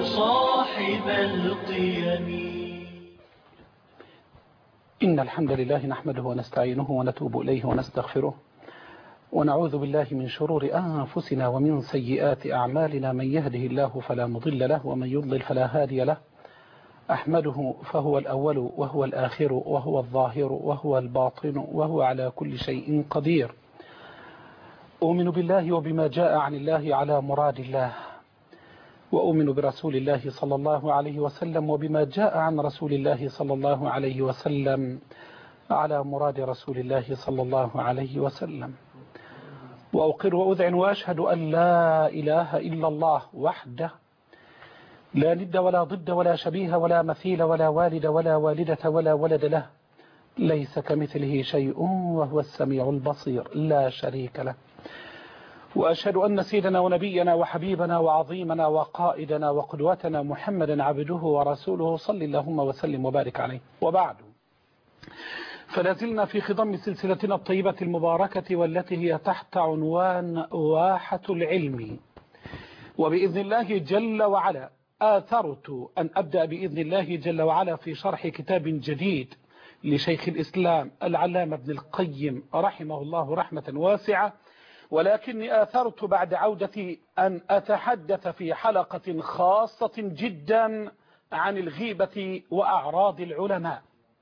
صاحب القيم. إن الحمد لله نحمده ونستعينه ونتوب إليه ونستغفره ونعوذ بالله من شرور أنفسنا ومن سيئات أعمالنا. من يهده الله فلا مضل له ومن يضلل فلا هادي له. أحمده فهو الأول وهو الآخر وهو الظاهر وهو الباطن وهو على كل شيء قدير. أؤمن بالله وبما جاء عن الله على مراد الله، وأؤمن برسول الله صلى الله عليه وسلم وبما جاء عن رسول الله صلى الله عليه وسلم على مراد رسول الله صلى الله عليه وسلم. وأقر وأذعن وأشهد أن لا إله إلا الله وحده لا ند ولا ضد ولا شبيه ولا مثيل ولا والد ولا والدة ولا ولد له، ليس كمثله شيء وهو السميع البصير لا شريك له. وأشهد أن سيدنا ونبينا وحبيبنا وعظيمنا وقائدنا وقدوتنا محمدا عبده ورسوله صلى اللهم وسلم وبارك عليه. وبعد، فلازلنا في خضم سلسلتنا الطيبة المباركة والتي هي تحت عنوان واحة العلم. وبإذن الله جل وعلا آثرت أن أبدأ بإذن الله جل وعلا في شرح كتاب جديد لشيخ الإسلام العلامة ابن القيم رحمه الله رحمة واسعة، ولكني آثرت بعد عودتي أن أتحدث في حلقة خاصة جدا عن الغيبة وأعراض العلماء،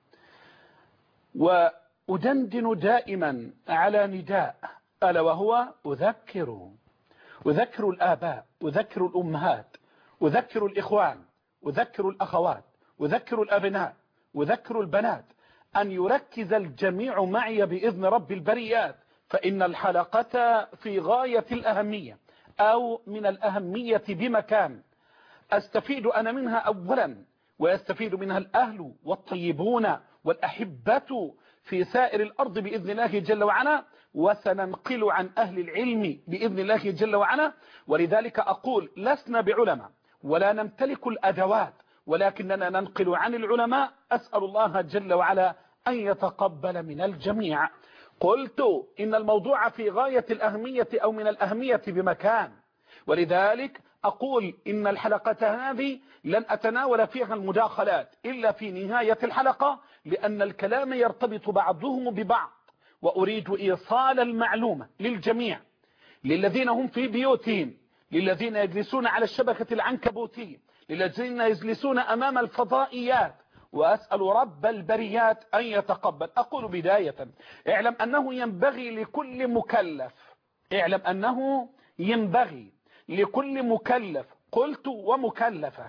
وأدندن دائما على نداء ألا وهو أذكر الآباء، أذكر الأمهات، أذكر الإخوان، أذكر الأخوات، أذكر الأبناء، أذكر البنات أن يركز الجميع معي بإذن رب البريات، فإن الحلقة في غاية الأهمية أو من الأهمية بمكان. أستفيد أنا منها أولا، ويستفيد منها الأهل والطيبون والأحبة في سائر الأرض بإذن الله جل وعلا، وسننقل عن أهل العلم بإذن الله جل وعلا. ولذلك أقول لسنا بعلماء ولا نمتلك الأدوات، ولكننا ننقل عن العلماء. أسأل الله جل وعلا أن يتقبل من الجميع. قلت إن الموضوع في غاية الأهمية أو من الأهمية بمكان، ولذلك أقول إن الحلقة هذه لن أتناول فيها المداخلات إلا في نهاية الحلقة، لأن الكلام يرتبط بعضهم ببعض، وأريد إيصال المعلومة للجميع، للذين هم في بيوتهم، للذين يجلسون على الشبكة العنكبوتية، للذين يجلسون أمام الفضائيات، وأسأل رب البريات أن يتقبل. أقول بداية اعلم أنه ينبغي لكل مكلف، اعلم أنه ينبغي لكل مكلف، قلت ومكلفة،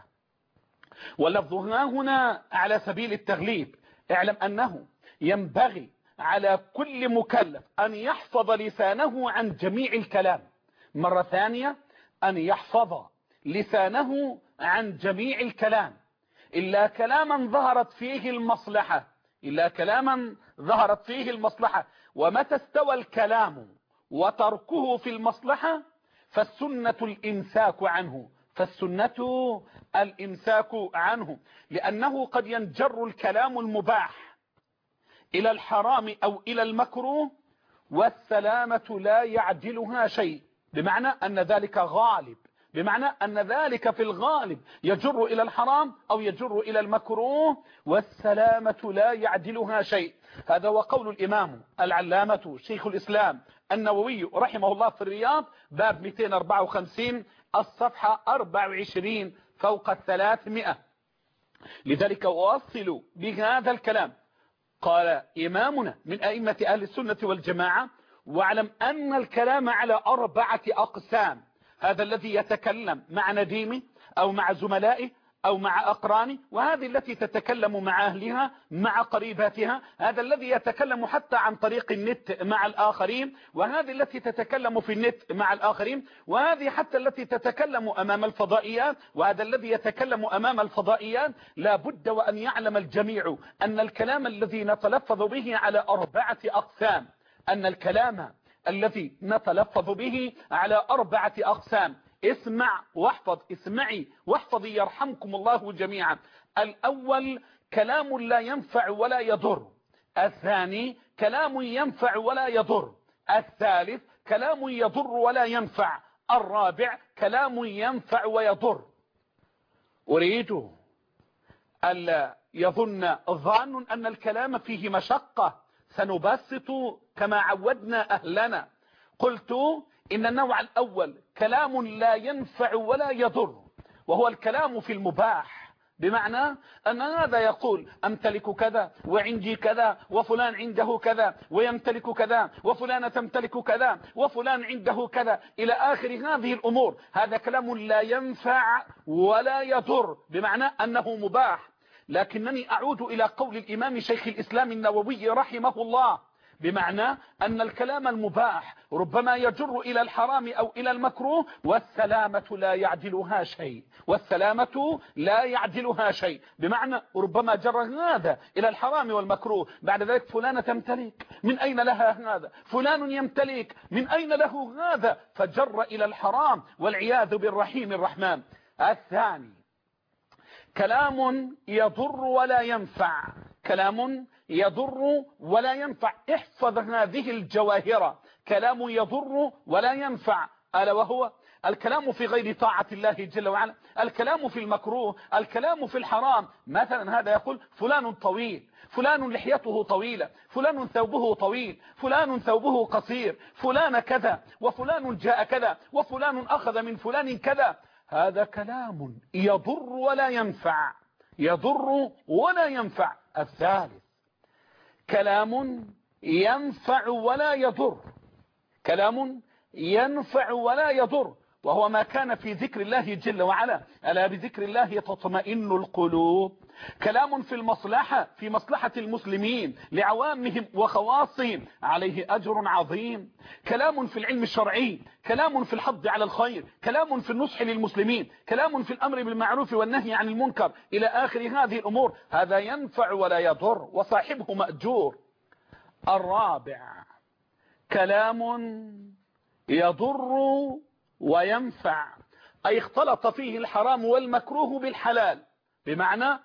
ولفظها هنا على سبيل التغليب، اعلم أنه ينبغي على كل مكلف أن يحفظ لسانه عن جميع الكلام. مرة ثانية، أن يحفظ لسانه عن جميع الكلام، إلا كلاما ظهرت فيه المصلحة، إلا كلاما ظهرت فيه المصلحة. ومتى استوى الكلام وتركه في المصلحة فالسنة الإمساك عنه، فالسنة الإمساك عنه، لأنه قد ينجر الكلام المباح إلى الحرام أو إلى المكروه، والسلامة لا يعدلها شيء، بمعنى أن ذلك غالب، بمعنى أن ذلك في الغالب يجر إلى الحرام أو يجر إلى المكروه، والسلامة لا يعدلها شيء. هذا وقول الإمام العلامة شيخ الإسلام النووي رحمه الله في الرياض، باب 254 الصفحة 24 فوق 300. لذلك أواصل بهذا الكلام. قال إمامنا من أئمة أهل السنة والجماعة: واعلم أن الكلام على 4 أقسام. هذا الذي يتكلم مع نديمه أو مع زملائه أو مع أقرانه، وهذه التي تتكلم مع أهلها مع قريباتها، هذا الذي يتكلم حتى عن طريق النت مع الآخرين، وهذه التي تتكلم في النت مع الآخرين، وهذه حتى التي تتكلم أمام الفضائيات، وهذا الذي يتكلم أمام الفضائيات. لا بد وأن يعلم الجميع أن الكلام الذي نتلفظ به على 4 أقسام، أن الكلام الذي نتلفظ به على 4 أقسام. اسمع واحفظ، اسمعي واحفظي يرحمكم الله جميعا. الأول كلام لا ينفع ولا يضر، الثاني كلام ينفع ولا يضر، الثالث كلام يضر ولا ينفع، الرابع كلام ينفع ويضر. أريد ألا يظن الظان أن الكلام فيه مشقة، سنبسط كما عودنا أهلنا. قلت إن النوع الأول كلام لا ينفع ولا يضر، وهو الكلام في المباح، بمعنى أن هذا يقول أمتلك كذا وعندي كذا وفلان عنده كذا ويمتلك كذا وفلان تمتلك كذا وفلان عنده كذا إلى آخر هذه الأمور. هذا كلام لا ينفع ولا يضر، بمعنى أنه مباح. لكنني أعود إلى قول الإمام شيخ الإسلام النووي رحمه الله، بمعنى أن الكلام المباح ربما يجر إلى الحرام أو إلى المكروه، والسلامة لا يعدلها شيء، والسلامة لا يعدلها شيء، بمعنى ربما جر هذا إلى الحرام والمكروه. بعد ذلك فلانة تمتلك، من أين لها هذا؟ فلان يمتلك، من أين له هذا؟ فجر إلى الحرام والعياذ بالرحيم الرحمن. الثاني كلام يضر ولا ينفع، كلام يضر ولا ينفع. احفظ هذه الجواهر، كلام يضر ولا ينفع، ألا وهو الكلام في غير طاعة الله جل وعلا، الكلام في المكروه، الكلام في الحرام. مثلا هذا يقول فلان طويل، فلان لحيته طويلة، فلان ثوبه طويل، فلان ثوبه قصير، فلان كذا وفلان جاء كذا وفلان أخذ من فلان كذا. هذا كلام يضر ولا ينفع، يضر ولا ينفع. الثالث كلام ينفع ولا يضر، كلام ينفع ولا يضر، وهو ما كان في ذكر الله جل وعلا، ألا بذكر الله تطمئن القلوب. كلام في المصلحة، في مصلحة المسلمين لعوامهم وخواصهم، عليه أجر عظيم. كلام في العلم الشرعي، كلام في الحض على الخير، كلام في النصح للمسلمين، كلام في الأمر بالمعروف والنهي عن المنكر إلى آخر هذه الأمور. هذا ينفع ولا يضر وصاحبه مأجور. الرابع كلام يضر وينفع، أي اختلط فيه الحرام والمكروه بالحلال، بمعنى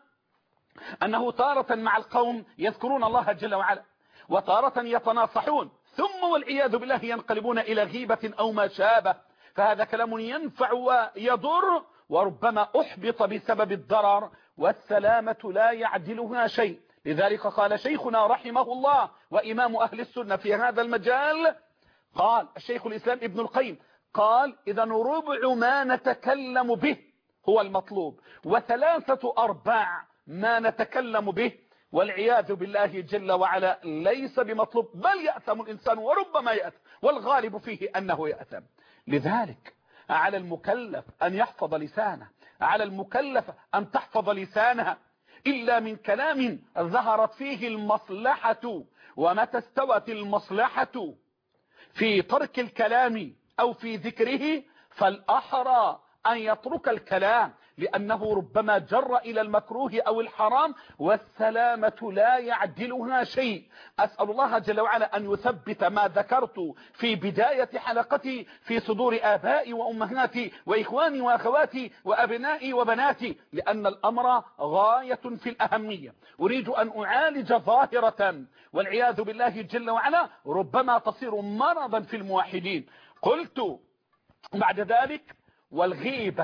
أنه تارة مع القوم يذكرون الله جل وعلا، وتارة يتناصحون، ثم والعياذ بالله ينقلبون إلى غيبة أو ما شابه. فهذا كلام ينفع ويضر، وربما أحبط بسبب الضرر، والسلامة لا يعدلها شيء. لذلك قال شيخنا رحمه الله وإمام أهل السنة في هذا المجال، قال الشيخ الإسلام ابن القيم، قال إذا ربع ما نتكلم به هو المطلوب، وثلاثة أرباع ما نتكلم به والعياذ بالله جل وعلا ليس بمطلوب، بل يأثم الإنسان وربما يأثم، والغالب فيه أنه يأثم. لذلك على المكلف أن يحفظ لسانه، على المكلف أن تحفظ لسانها، إلا من كلام ظهرت فيه المصلحة. ومتى استوت المصلحة في ترك الكلام أو في ذكره فالأحرى أن يترك الكلام، لأنه ربما جر إلى المكروه أو الحرام، والسلامة لا يعدلها شيء. أسأل الله جل وعلا أن يثبت ما ذكرت في بداية حلقتي في صدور آبائي وأمهاتي وإخواني وأخواتي وأبنائي وبناتي، لأن الأمر غاية في الأهمية. أريد أن أعالج ظاهرة والعياذ بالله جل وعلا ربما تصير مرضا في الموحدين. قلت بعد ذلك والغيبة،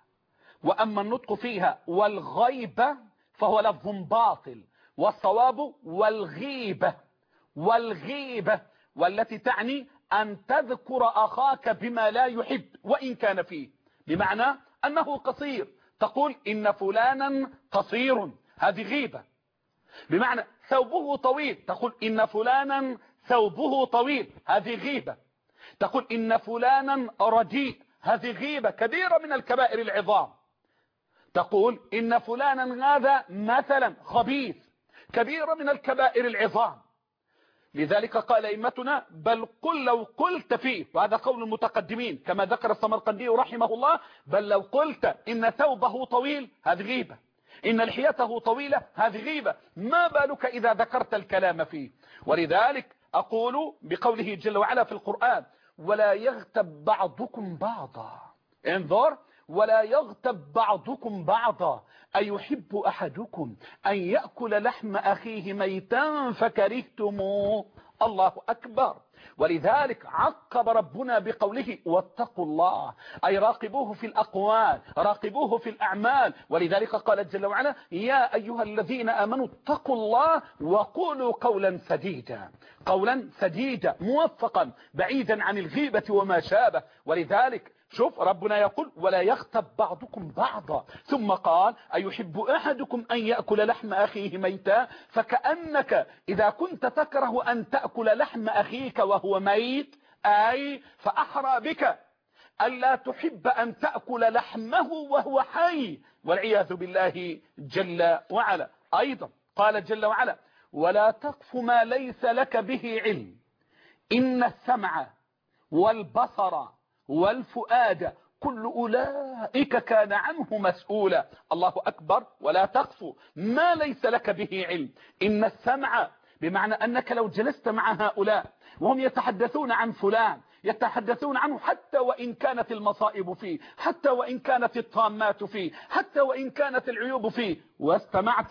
وأما النطق فيها والغيبة فهو لفظ باطل، والصواب والغيبة، والغيبة والتي تعني أن تذكر أخاك بما لا يحب وإن كان فيه، بمعنى أنه قصير، تقول إن فلانا قصير، هذه غيبة. بمعنى ثوبه طويل، تقول إن فلانا ثوبه طويل، هذه غيبة. تقول إن فلانا رديء، هذه غيبة كبيرة من الكبائر العظام. تقول إن فلانا هذا مثلا خبيث، كبيرة من الكبائر العظام. لذلك قال أئمتنا بل قل لو قلت فيه، وهذا قول المتقدمين كما ذكر السمرقندي رحمه الله، بل لو قلت إن ثوبه طويل، هذه غيبة، إن لحيته طويلة، هذه غيبة، ما بالك إذا ذكرت الكلام فيه. ولذلك أقول بقوله جل وعلا في القرآن ولا يغتب بعضكم بعضا، انظر، ولا يغتب بعضكم بعضا، أيحب أحدكم أن يأكل لحم أخيه ميتا فكرهتموه. الله أكبر. ولذلك عقب ربنا بقوله واتقوا الله، أي راقبوه في الأقوال، راقبوه في الأعمال. ولذلك قال جل وعلا يا أيها الذين آمنوا اتقوا الله وقولوا قولا سديدا، قولا سديدا موفقا بعيدا عن الغيبة وما شابه. ولذلك شوف ربنا يقول ولا يغتب بعضكم بعضا، ثم قال أيحب أحدكم أن يأكل لحم أخيه ميتا، فكأنك إذا كنت تكره أن تأكل لحم أخيك وهو ميت، أي فأحرى بك ألا تحب أن تأكل لحمه وهو حي، والعياذ بالله جل وعلا. أيضا قال جل وعلا ولا تقف ما ليس لك به علم إن السمع والبصر والفؤاد كل أولئك كان عنه مسؤولا. الله أكبر. ولا تقف ما ليس لك به علم. إن السمع بمعنى أنك لو جلست مع هؤلاء وهم يتحدثون عن فلان، يتحدثون عنه حتى وإن كانت المصائب فيه، حتى وإن كانت الطامات فيه، حتى وإن كانت العيوب فيه، واستمعت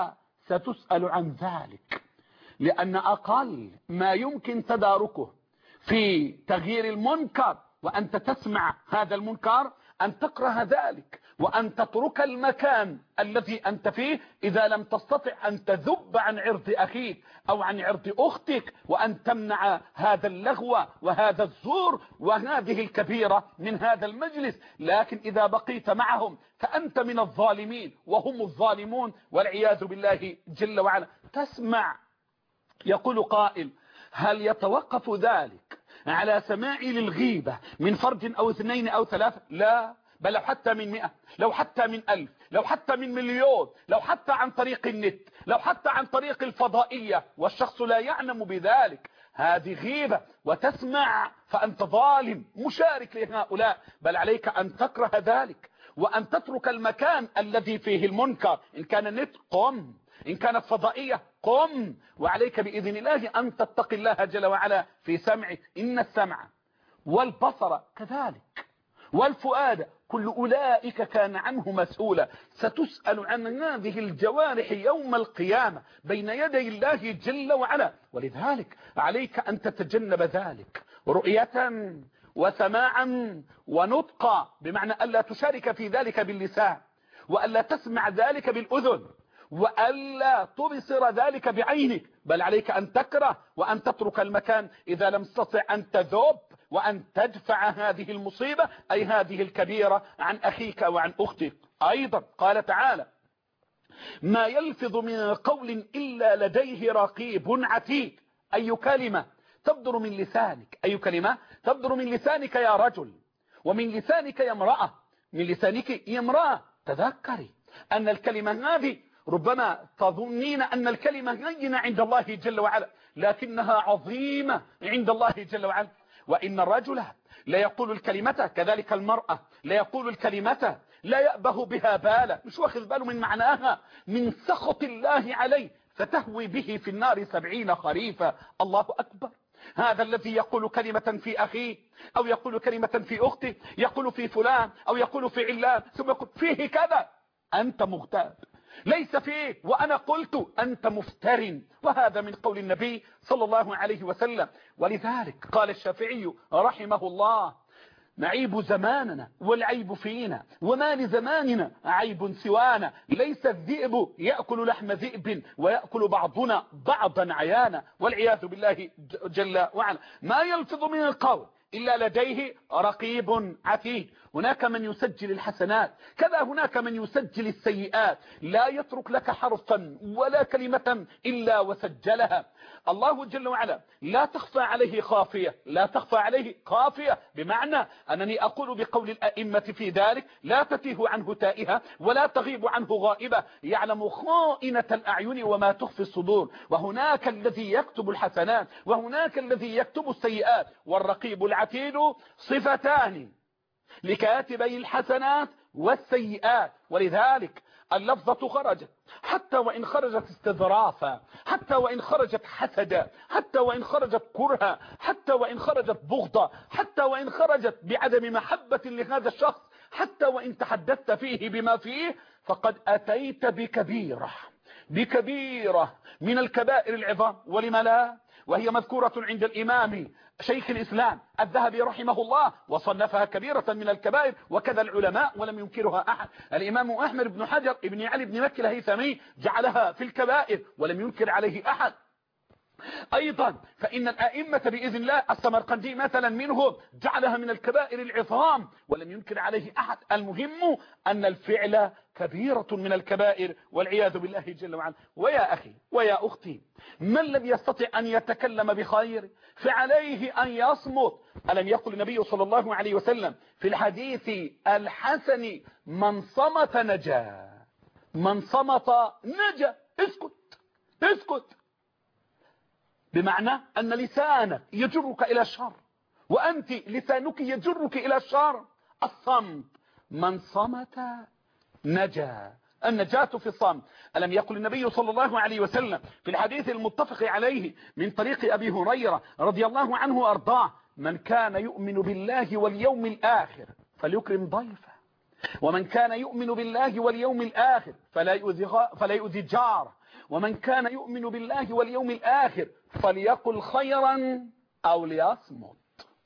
ستسأل عن ذلك. لأن أقل ما يمكن تداركه في تغيير المنكر وأنت تسمع هذا المنكر أن تكره ذلك، وأن تترك المكان الذي أنت فيه إذا لم تستطع أن تذب عن عرض أخيك أو عن عرض أختك، وأن تمنع هذا اللغو وهذا الزور وهذه الكبيرة من هذا المجلس. لكن إذا بقيت معهم فأنت من الظالمين وهم الظالمون، والعياذ بالله جل وعلا. تسمع يقول قائل هل يتوقف ذلك على سماعي للغيبة من فرد أو اثنين أو ثلاثة؟ لا، بل لو حتى من 100، لو حتى من 1000، لو حتى من مليون، لو حتى عن طريق النت، لو حتى عن طريق الفضائية والشخص لا يعلم بذلك، هذه غيبة. وتسمع فأنت ظالم مشارك لهؤلاء، بل عليك أن تكره ذلك وأن تترك المكان الذي فيه المنكر. إن كان النت قم، إن كانت فضائية قم، وعليك بإذن الله أن تتقي الله جل وعلا في سمعك. إن السمع والبصر كذلك والفؤاد كل أولئك كان عنه مسؤولا. ستسأل عن هذه الجوارح يوم القيامة بين يدي الله جل وعلا. ولذلك عليك أن تتجنب ذلك رؤية وسماعا ونطقا، بمعنى ألا تشارك في ذلك باللسان، وألا تسمع ذلك بالأذن، وألا تبصر ذلك بعينك، بل عليك أن تكره وأن تترك المكان إذا لم تستطع أن تذوب وأن تدفع هذه المصيبة أي هذه الكبيرة عن أخيك وعن أختك. أيضا قال تعالى ما يلفظ من قول إلا لديه رقيب عتيد. أي كلمة تبدر من لسانك، أي كلمة تبدر من لسانك يا رجل، ومن لسانك يا امرأة، من لسانك يا امرأة. تذكري أن الكلمة هذه ربما تظنين أن الكلمة هينة عند الله جل وعلا، لكنها عظيمة عند الله جل وعلا. وإن الرجل لا يقول الكلمة، كذلك المرأة لا يقول الكلمة لا يأبه بها بالا، مش واخذ باله من معناها، من سخط الله عليه فتهوي به في النار 70 خريفا. الله أكبر. هذا الذي يقول كلمة في أخيه أو يقول كلمة في أخته، يقول في فلان أو يقول في علان، ثم يقول فيه كذا، أنت مغتاب، ليس فيه وأنا قلت، أنت مفتر. وهذا من قول النبي صلى الله عليه وسلم. ولذلك قال الشافعي رحمه الله نعيب زماننا والعيب فينا، وما لزماننا عيب سوانا، ليس الذئب يأكل لحم ذئب ويأكل بعضنا بعضا عيانا، والعياذ بالله جل وعلا. ما يلفظ من القول إلا لديه رقيب عتيد. هناك من يسجل الحسنات، كذا هناك من يسجل السيئات، لا يترك لك حرفا ولا كلمة إلا وسجلها. الله جل وعلا لا تخفى عليه خافية، لا تخفى عليه خافية، بمعنى أنني أقول بقول الأئمة في ذلك لا تتيه عنه تائهة ولا تغيب عنه غائبة، يعلم خائنة الأعين وما تخفي الصدور. وهناك الذي يكتب الحسنات وهناك الذي يكتب السيئات. والرقيب العتيد صفتان لكاتبي الحسنات والسيئات. ولذلك اللفظة خرجت، حتى وإن خرجت استظرافا، حتى وإن خرجت حسدا، حتى وإن خرجت كرها، حتى وإن خرجت بغضا، حتى وإن خرجت بعدم محبة لهذا الشخص، حتى وإن تحدثت فيه بما فيه، فقد أتيت بكبيرة من الكبائر العظام. ولما لا؟ وهي مذكورة عند الإمام شيخ الإسلام الذهبي رحمه الله، وصنفها كبيرة من الكبائر، وكذا العلماء ولم ينكرها أحد. الإمام أحمد بن حجر ابن علي بن مكي الهيثمي جعلها في الكبائر ولم ينكر عليه أحد. أيضا فإن الأئمة بإذن الله، السمرقندي مثلا منهم جعلها من الكبائر العظام ولم ينكر عليه أحد. المهم أن الفعل كبيرة من الكبائر والعياذ بالله جل وعلا. ويا أخي ويا أختي، من لم يستطع أن يتكلم بخير فعليه أن يصمت. ألم يقل النبي صلى الله عليه وسلم في الحديث الحسن: من صمت نجا، من صمت نجا. اسكت اسكت، بمعنى أن لسانك يجرك إلى الشر، وأنت لسانك يجرك إلى الشر. الصمت، من صمت نجا، النجاة في الصمت. ألم يقل النبي صلى الله عليه وسلم في الحديث المتفق عليه من طريق أبي هريرة رضي الله عنه وأرضاه: من كان يؤمن بالله واليوم الآخر فليكرم ضيفه، ومن كان يؤمن بالله واليوم الآخر فلا يؤذي جاره، ومن كان يؤمن بالله واليوم الآخر فليقل خيرا أو ليصمت،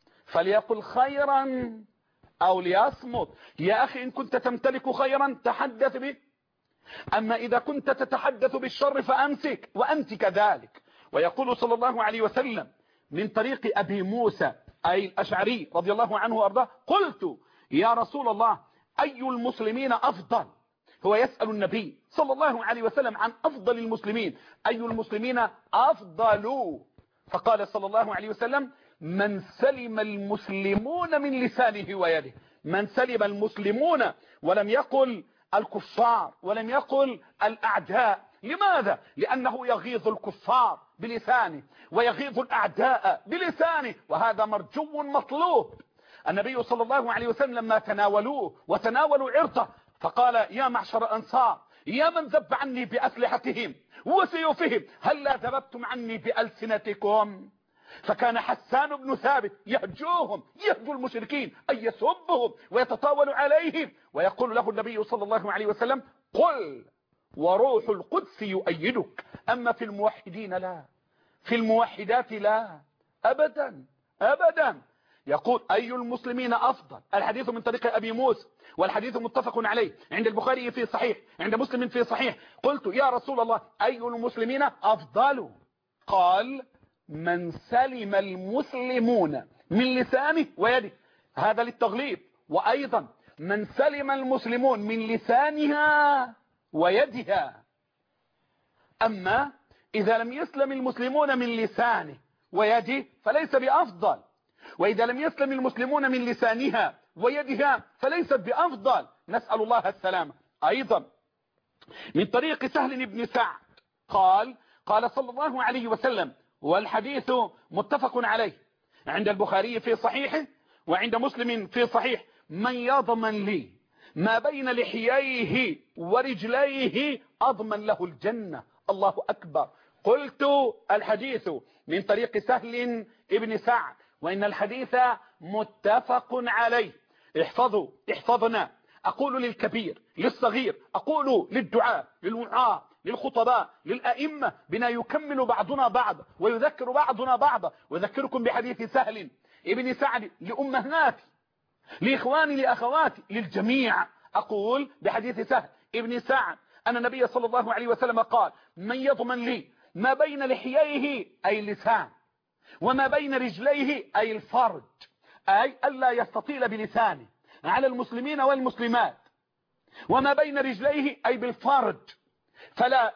فليقل خيرا أو ليصمت. يا أخي إن كنت تمتلك خيرا تحدث به، أما إذا كنت تتحدث بالشر فأمسك، وأنت كذلك. ويقول صلى الله عليه وسلم من طريق أبي موسى أي الأشعري رضي الله عنه وأرضاه: قلت يا رسول الله أي المسلمين أفضل؟ هو يسأل النبي صلى الله عليه وسلم عن أفضل المسلمين، أي المسلمين أفضل؟ فقال صلى الله عليه وسلم: من سلم المسلمون من لسانه ويده. من سلم المسلمون، ولم يقل الكفار ولم يقل الأعداء. لماذا؟ لأنه يغيظ الكفار بلسانه ويغيظ الأعداء بلسانه، وهذا مرجو مطلوب. النبي صلى الله عليه وسلم لما تناولوه وتناولوا عرضه فقال: يا معشر الأنصار، يا من ذب عني بأسلحتهم وسيوفهم، هل ذببتم عني بألسنتكم؟ فكان حسان بن ثابت يهجوهم، يهجو المشركين، أي يسبهم ويتطاول عليهم، ويقول له النبي صلى الله عليه وسلم: قل وروح القدس يؤيدك. أما في الموحدين لا، في الموحدات لا، أبدا أبدا. يقول: أي المسلمين أفضل؟ الحديث من طريق أبي موسى، والحديث متفق عليه عند البخاري في صحيح، عند مسلم في صحيح. قلت يا رسول الله أي المسلمين أفضل؟ قال: من سلم المسلمون من لسانه ويده. هذا للتغليب. وأيضا من سلم المسلمون من لسانها ويدها. أما إذا لم يسلم المسلمون من لسانه ويده فليس بأفضل، وإذا لم يسلم المسلمون من لسانها ويدها فليست بأفضل، نسأل الله السلامة. أيضا من طريق سهل بن سعد قال صلى الله عليه وسلم، والحديث متفق عليه عند البخاري في صحيحه وعند مسلم في صحيح: من يضمن لي ما بين لحييه ورجليه أضمن له الجنة. الله أكبر. قلت الحديث من طريق سهل ابن سعد، وإن الحديث متفق عليه. احفظنا. أقول للكبير للصغير، أقول للدعاء للوعاة للخطباء للأئمة، بنا يكمل بعضنا بعض ويذكر بعضنا بعضا. وذكركم بحديث سهل ابن سعد لأمهاتي لإخواني لأخواتي للجميع. أقول بحديث سهل ابن سعد أن النبي صلى الله عليه وسلم قال: من يضمن لي ما بين لحييه أي اللسان، وما بين رجليه أي الفرج، أي ألا يستطيل بلسانه على المسلمين والمسلمات، وما بين رجليه أي بالفرج فلا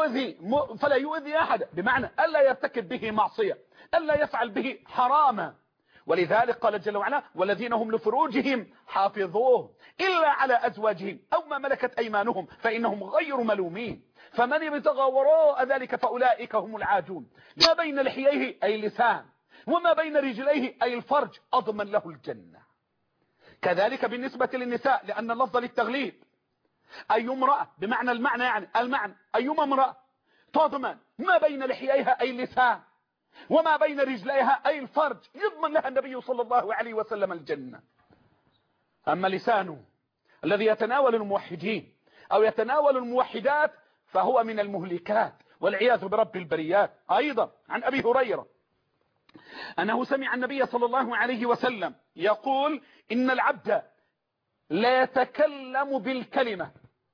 يؤذي أحد، بمعنى ألا يرتكب به معصية، ألا يفعل به حراما. ولذلك قال جل وعلا: والذين هم لفروجهم حافظون إلا على أزواجهم أو ما ملكت أيمانهم فإنهم غير ملومين، فمن ابتغى وراء ذلك فأولئك هم العادون. ما بين لحييه أي اللسان، وما بين رجليه أي الفرج أضمن له الجنة. كذلك بالنسبة للنساء، لأن اللفظ للتغليب. أي امرأة بمعنى المعنى، يعني المعنى أيما امرأة تضمن ما بين لحييها أي اللسان وما بين رجليها أي الفرج يضمن لها النبي صلى الله عليه وسلم الجنة. أما لسانه الذي يتناول الموحدين أو يتناول الموحدات فهو من المهلكات والعياذ برب البريات. أيضا عن أبي هريرة أنه سمع النبي صلى الله عليه وسلم يقول إن العبد لا يتكلم بالكلمة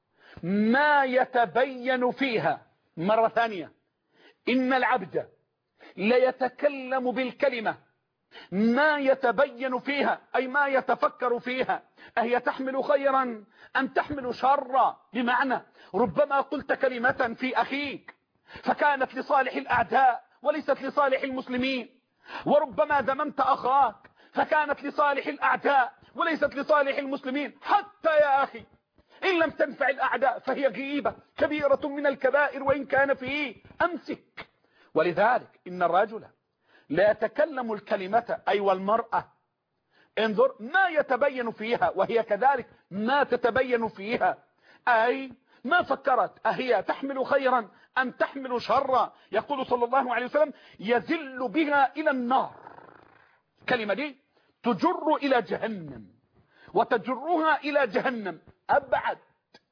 ما يتبين فيها. مرة ثانية، إن العبد لا يتكلم بالكلمة ما يتبين فيها، أي ما يتفكر فيها، أهي تحمل خيرا أم تحمل شرا؟ بمعنى ربما قلت كلمة في أخيك فكانت لصالح الأعداء وليست لصالح المسلمين، وربما ذممت أخاك فكانت لصالح الأعداء وليست لصالح المسلمين. حتى يا أخي إن لم تنفع الأعداء فهي غيبة كبيرة من الكبائر وإن كان فيه، أمسك. ولذلك إن الرجل لا يتكلم الكلمة، أي والمرأة انظر ما يتبين فيها وهي كذلك ما تتبين فيها، أي ما فكرت أهي تحمل خيرا أم تحمل شرا. يقول صلى الله عليه وسلم يزل بها إلى النار. كلمة دي تجر إلى جهنم وتجرها إلى جهنم أبعد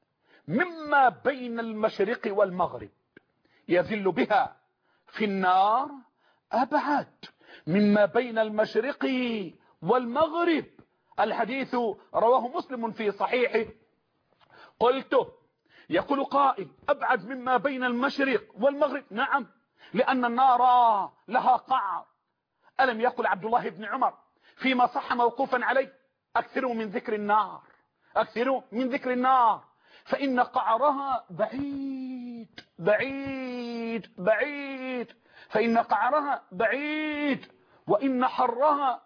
مما بين المشرق والمغرب. يزل بها في النار أبعد مما بين المشرق والمغرب. الحديث رواه مسلم في صحيحه. قلت يقول قائل أبعد مما بين المشرق والمغرب؟ نعم، لأن النار لها قعر. ألم يقل عبد الله بن عمر فيما صح موقوفا عليه أكثروا من ذكر النار، أكثروا من ذكر النار فإن قعرها بعيد بعيد بعيد، فإن قعرها بعيد وإن حرها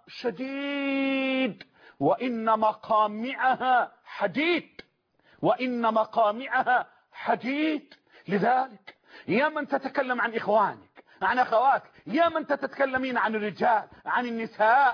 شديد وإن مقامعها حديد، وإن مقامعها حديد. لذلك يا من تتكلم عن إخوانك عن أخواتك، يا من تتكلمين عن الرجال عن النساء،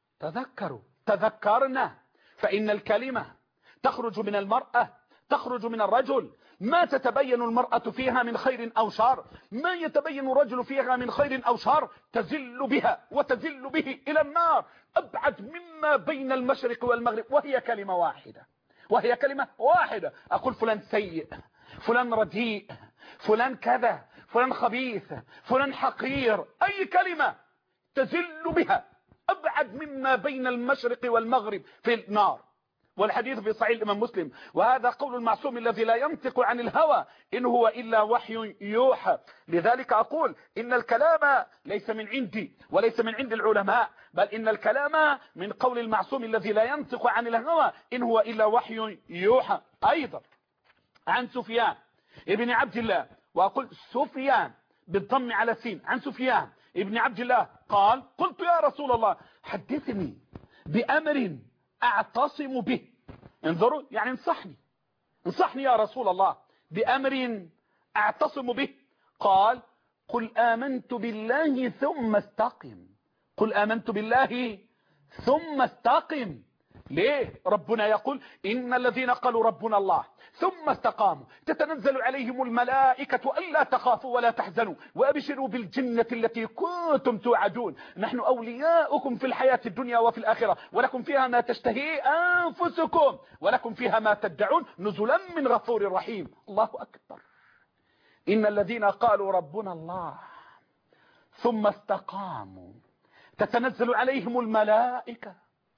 تذكرنا فإن الكلمة تخرج من المرأة تخرج من الرجل ما تتبين المرأة فيها من خير أو شر، ما يتبين الرجل فيها من خير أو شر تزل بها وتزل به إلى النار أبعد مما بين المشرق والمغرب، وهي كلمة واحدة، وهي كلمة واحدة. أقول فلان سيء، فلان رديء، فلان كذا، فلان خبيث، فلان حقير، أي كلمة تزل بها أبعد مما بين المشرق والمغرب في النار. والحديث في صحيح الإمام مسلم، وهذا قول المعصوم الذي لا ينطق عن الهوى إن هو إلا وحي يوحى. لذلك أقول إن الكلام ليس من عندي وليس من عند العلماء، بل إن الكلام من قول المعصوم الذي لا ينطق عن الهوى إن هو إلا وحي يوحى. أيضا عن سفيان ابن عبد الله، وأقول سفيان بالضم على السين، عن سفيان ابن عبد الله قال قلت يا رسول الله حدثني بأمر أعتصم به. انظروا يعني انصحني يا رسول الله بأمر أعتصم به. قال قل آمنت بالله ثم استقم، قل آمنت بالله ثم استقم. ليه ربنا يقول إن الذين قالوا ربنا الله ثم استقاموا تتنزل عليهم الملائكة ألا تخافوا ولا تحزنوا وأبشروا بالجنة التي كنتم توعدون نحن أولياؤكم في الحياة الدنيا وفي الآخرة ولكم فيها ما تشتهي أنفسكم ولكم فيها ما تدعون نزلا من غفور رحيم. الله أكبر. إن الذين قالوا ربنا الله ثم استقاموا تتنزل عليهم الملائكة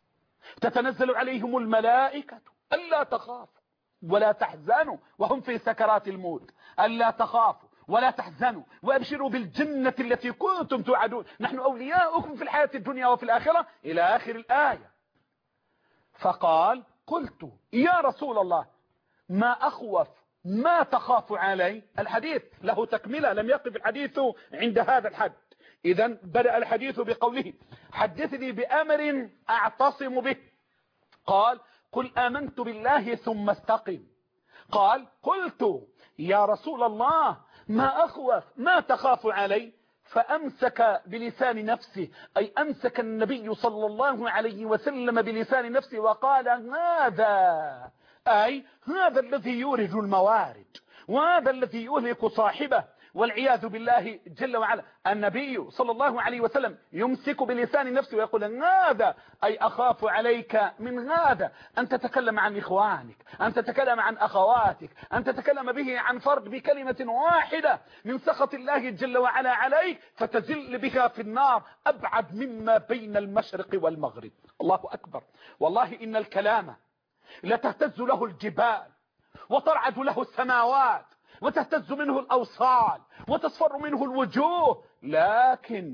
ألا تخافوا ولا تحزنوا وهم في سكرات الموت، ألا تخافوا ولا تحزنوا وأبشروا بالجنة التي كنتم توعدون نحن أولياؤكم في الحياة الدنيا وفي الآخرة إلى آخر الآية. فقال قلت يا رسول الله ما أخوف ما تخاف علي؟ الحديث له تكملة، لم يقف الحديث عند هذا الحد. إذن بدأ الحديث بقوله حدثني بأمر أعتصم به. قال قل آمنت بالله ثم استقم. قال قلت يا رسول الله ما أخوف ما تخاف علي؟ فأمسك بلسان نفسه، أي أمسك النبي صلى الله عليه وسلم بلسان نفسه وقال هذا الذي يورد الموارد وهذا الذي يهلك صاحبه والعياذ بالله جل وعلا. النبي صلى الله عليه وسلم يمسك بلسان نفسه ويقول هذا، أي أخاف عليك من هذا أن تتكلم عن إخوانك، أن تتكلم عن أخواتك، أن تتكلم به عن فرد بكلمة واحدة من سخط الله جل وعلا عليك فتزل بها في النار أبعد مما بين المشرق والمغرب. الله أكبر. والله إن الكلام لتهتز له الجبال وترعد له السماوات وتهتز منه الأوصال وتصفر منه الوجوه، لكن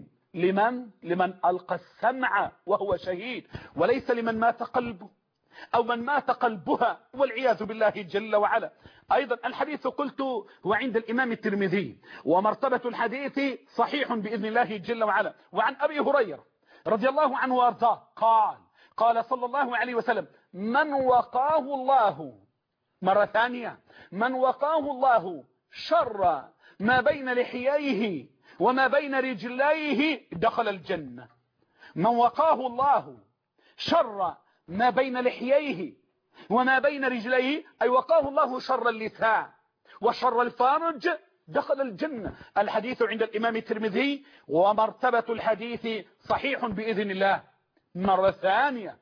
لمن ألقى السمع وهو شهيد، وليس لمن مات قلبه أو من مات قلبها والعياذ بالله جل وعلا. أيضا الحديث قلت هو عند الإمام الترمذي، ومرتبة الحديث صحيح بإذن الله جل وعلا. وعن أبي هريرة رضي الله عنه وارضاه قال صلى الله عليه وسلم: من وقاه الله، مرة ثانية، من وقاه الله شر ما بين لحييه وما بين رجليه دخل الجنة. من وقاه الله شر ما بين لحييه وما بين رجليه، أي وقاه الله شر اللسان وشر الفرج دخل الجنة. الحديث عند الإمام الترمذي، ومرتبة الحديث صحيح بإذن الله. مرة ثانية،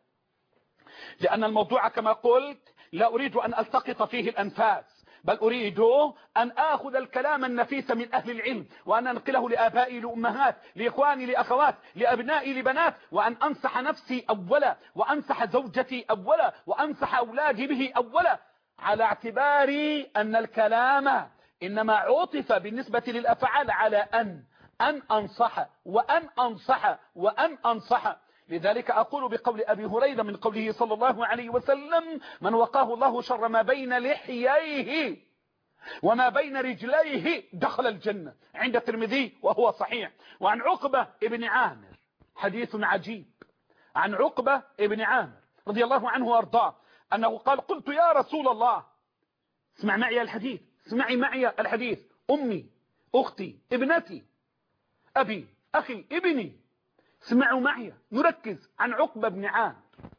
لأن الموضوع كما قلت لا أريد أن ألتقط فيه الأنفاس، بل أريد أن آخذ الكلام النفيس من أهل العلم وأن أنقله لآبائي لأمهات لإخواني لأخوات لأبنائي لبنات، وأن أنصح نفسي أولا وأنصح زوجتي أولا وأنصح أولادي به أولا، على اعتبار أن الكلام إنما عطف بالنسبة للأفعال على أن أنصح وأن أنصح وأن أنصح. لذلك أقول بقول أبي هريرة من قوله صلى الله عليه وسلم: من وقاه الله شر ما بين لحييه وما بين رجليه دخل الجنة، عند الترمذي وهو صحيح. وعن عقبة ابن عامر، حديث عجيب، عن عقبة ابن عامر رضي الله عنه وارضاه أنه قال: قلت يا رسول الله، اسمع معي الحديث، اسمعي معي الحديث، أمي، أختي، ابنتي، أبي، أخي، ابني، اسمعوا معي نركز. عن عقبة بن عامر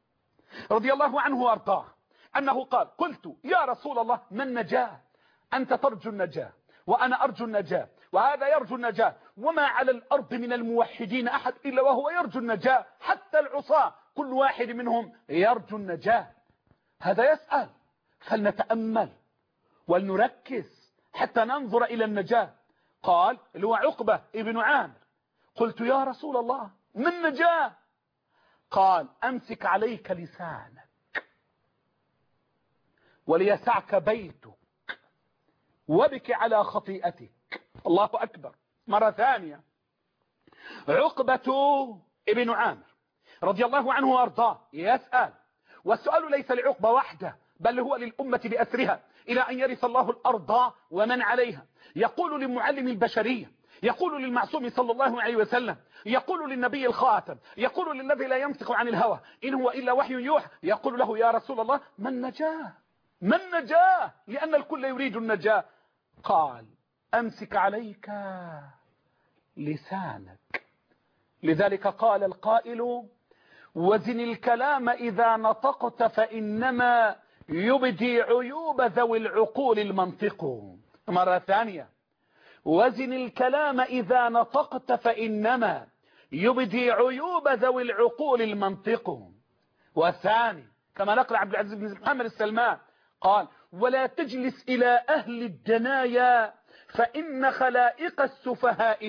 رضي الله عنه وارضاه أنه قال: قلت يا رسول الله ما النجاة؟ أنت ترجو النجاة وأنا أرجو النجاة وهذا يرجو النجاة، وما على الأرض من الموحدين أحد إلا وهو يرجو النجاة، حتى العصاة كل واحد منهم يرجو النجاة. هذا يسأل، فلنتأمل ولنركز حتى ننظر إلى النجاة. قال اللي هو عقبة ابن عامر: قلت يا رسول الله ما النجاة؟ قال: أمسك عليك لسانك وليسعك بيتك وبك على خطيئتك. الله أكبر. مرة ثانية، عقبة ابن عامر رضي الله عنه وارضاه يسأل، والسؤال ليس لعقبة وحده بل هو للأمة بأسرها إلى أن يرث الله الأرض ومن عليها. يقول لمعلم البشرية، يقول للمعصوم صلى الله عليه وسلم، يقول للنبي الخاتم، يقول للذي لا ينطق عن الهوى إن هو إلا وحي يوحى، يقول له: يا رسول الله ما النجاة؟ ما النجاة؟ لأن الكل يريد النجاة. قال: أمسك عليك لسانك. لذلك قال القائل: وزن الكلام إذا نطقت فإنما يبدي عيوب ذوي العقول المنطق. مرة ثانية، وزن الكلام إذا نطقت فإنما يبدي عيوب ذوي العقول المنطق. والثاني كما نقل عبد العزيز بن محمد السلمان قال: ولا تجلس إلى أهل الدنايا فإن خلائق السفهاء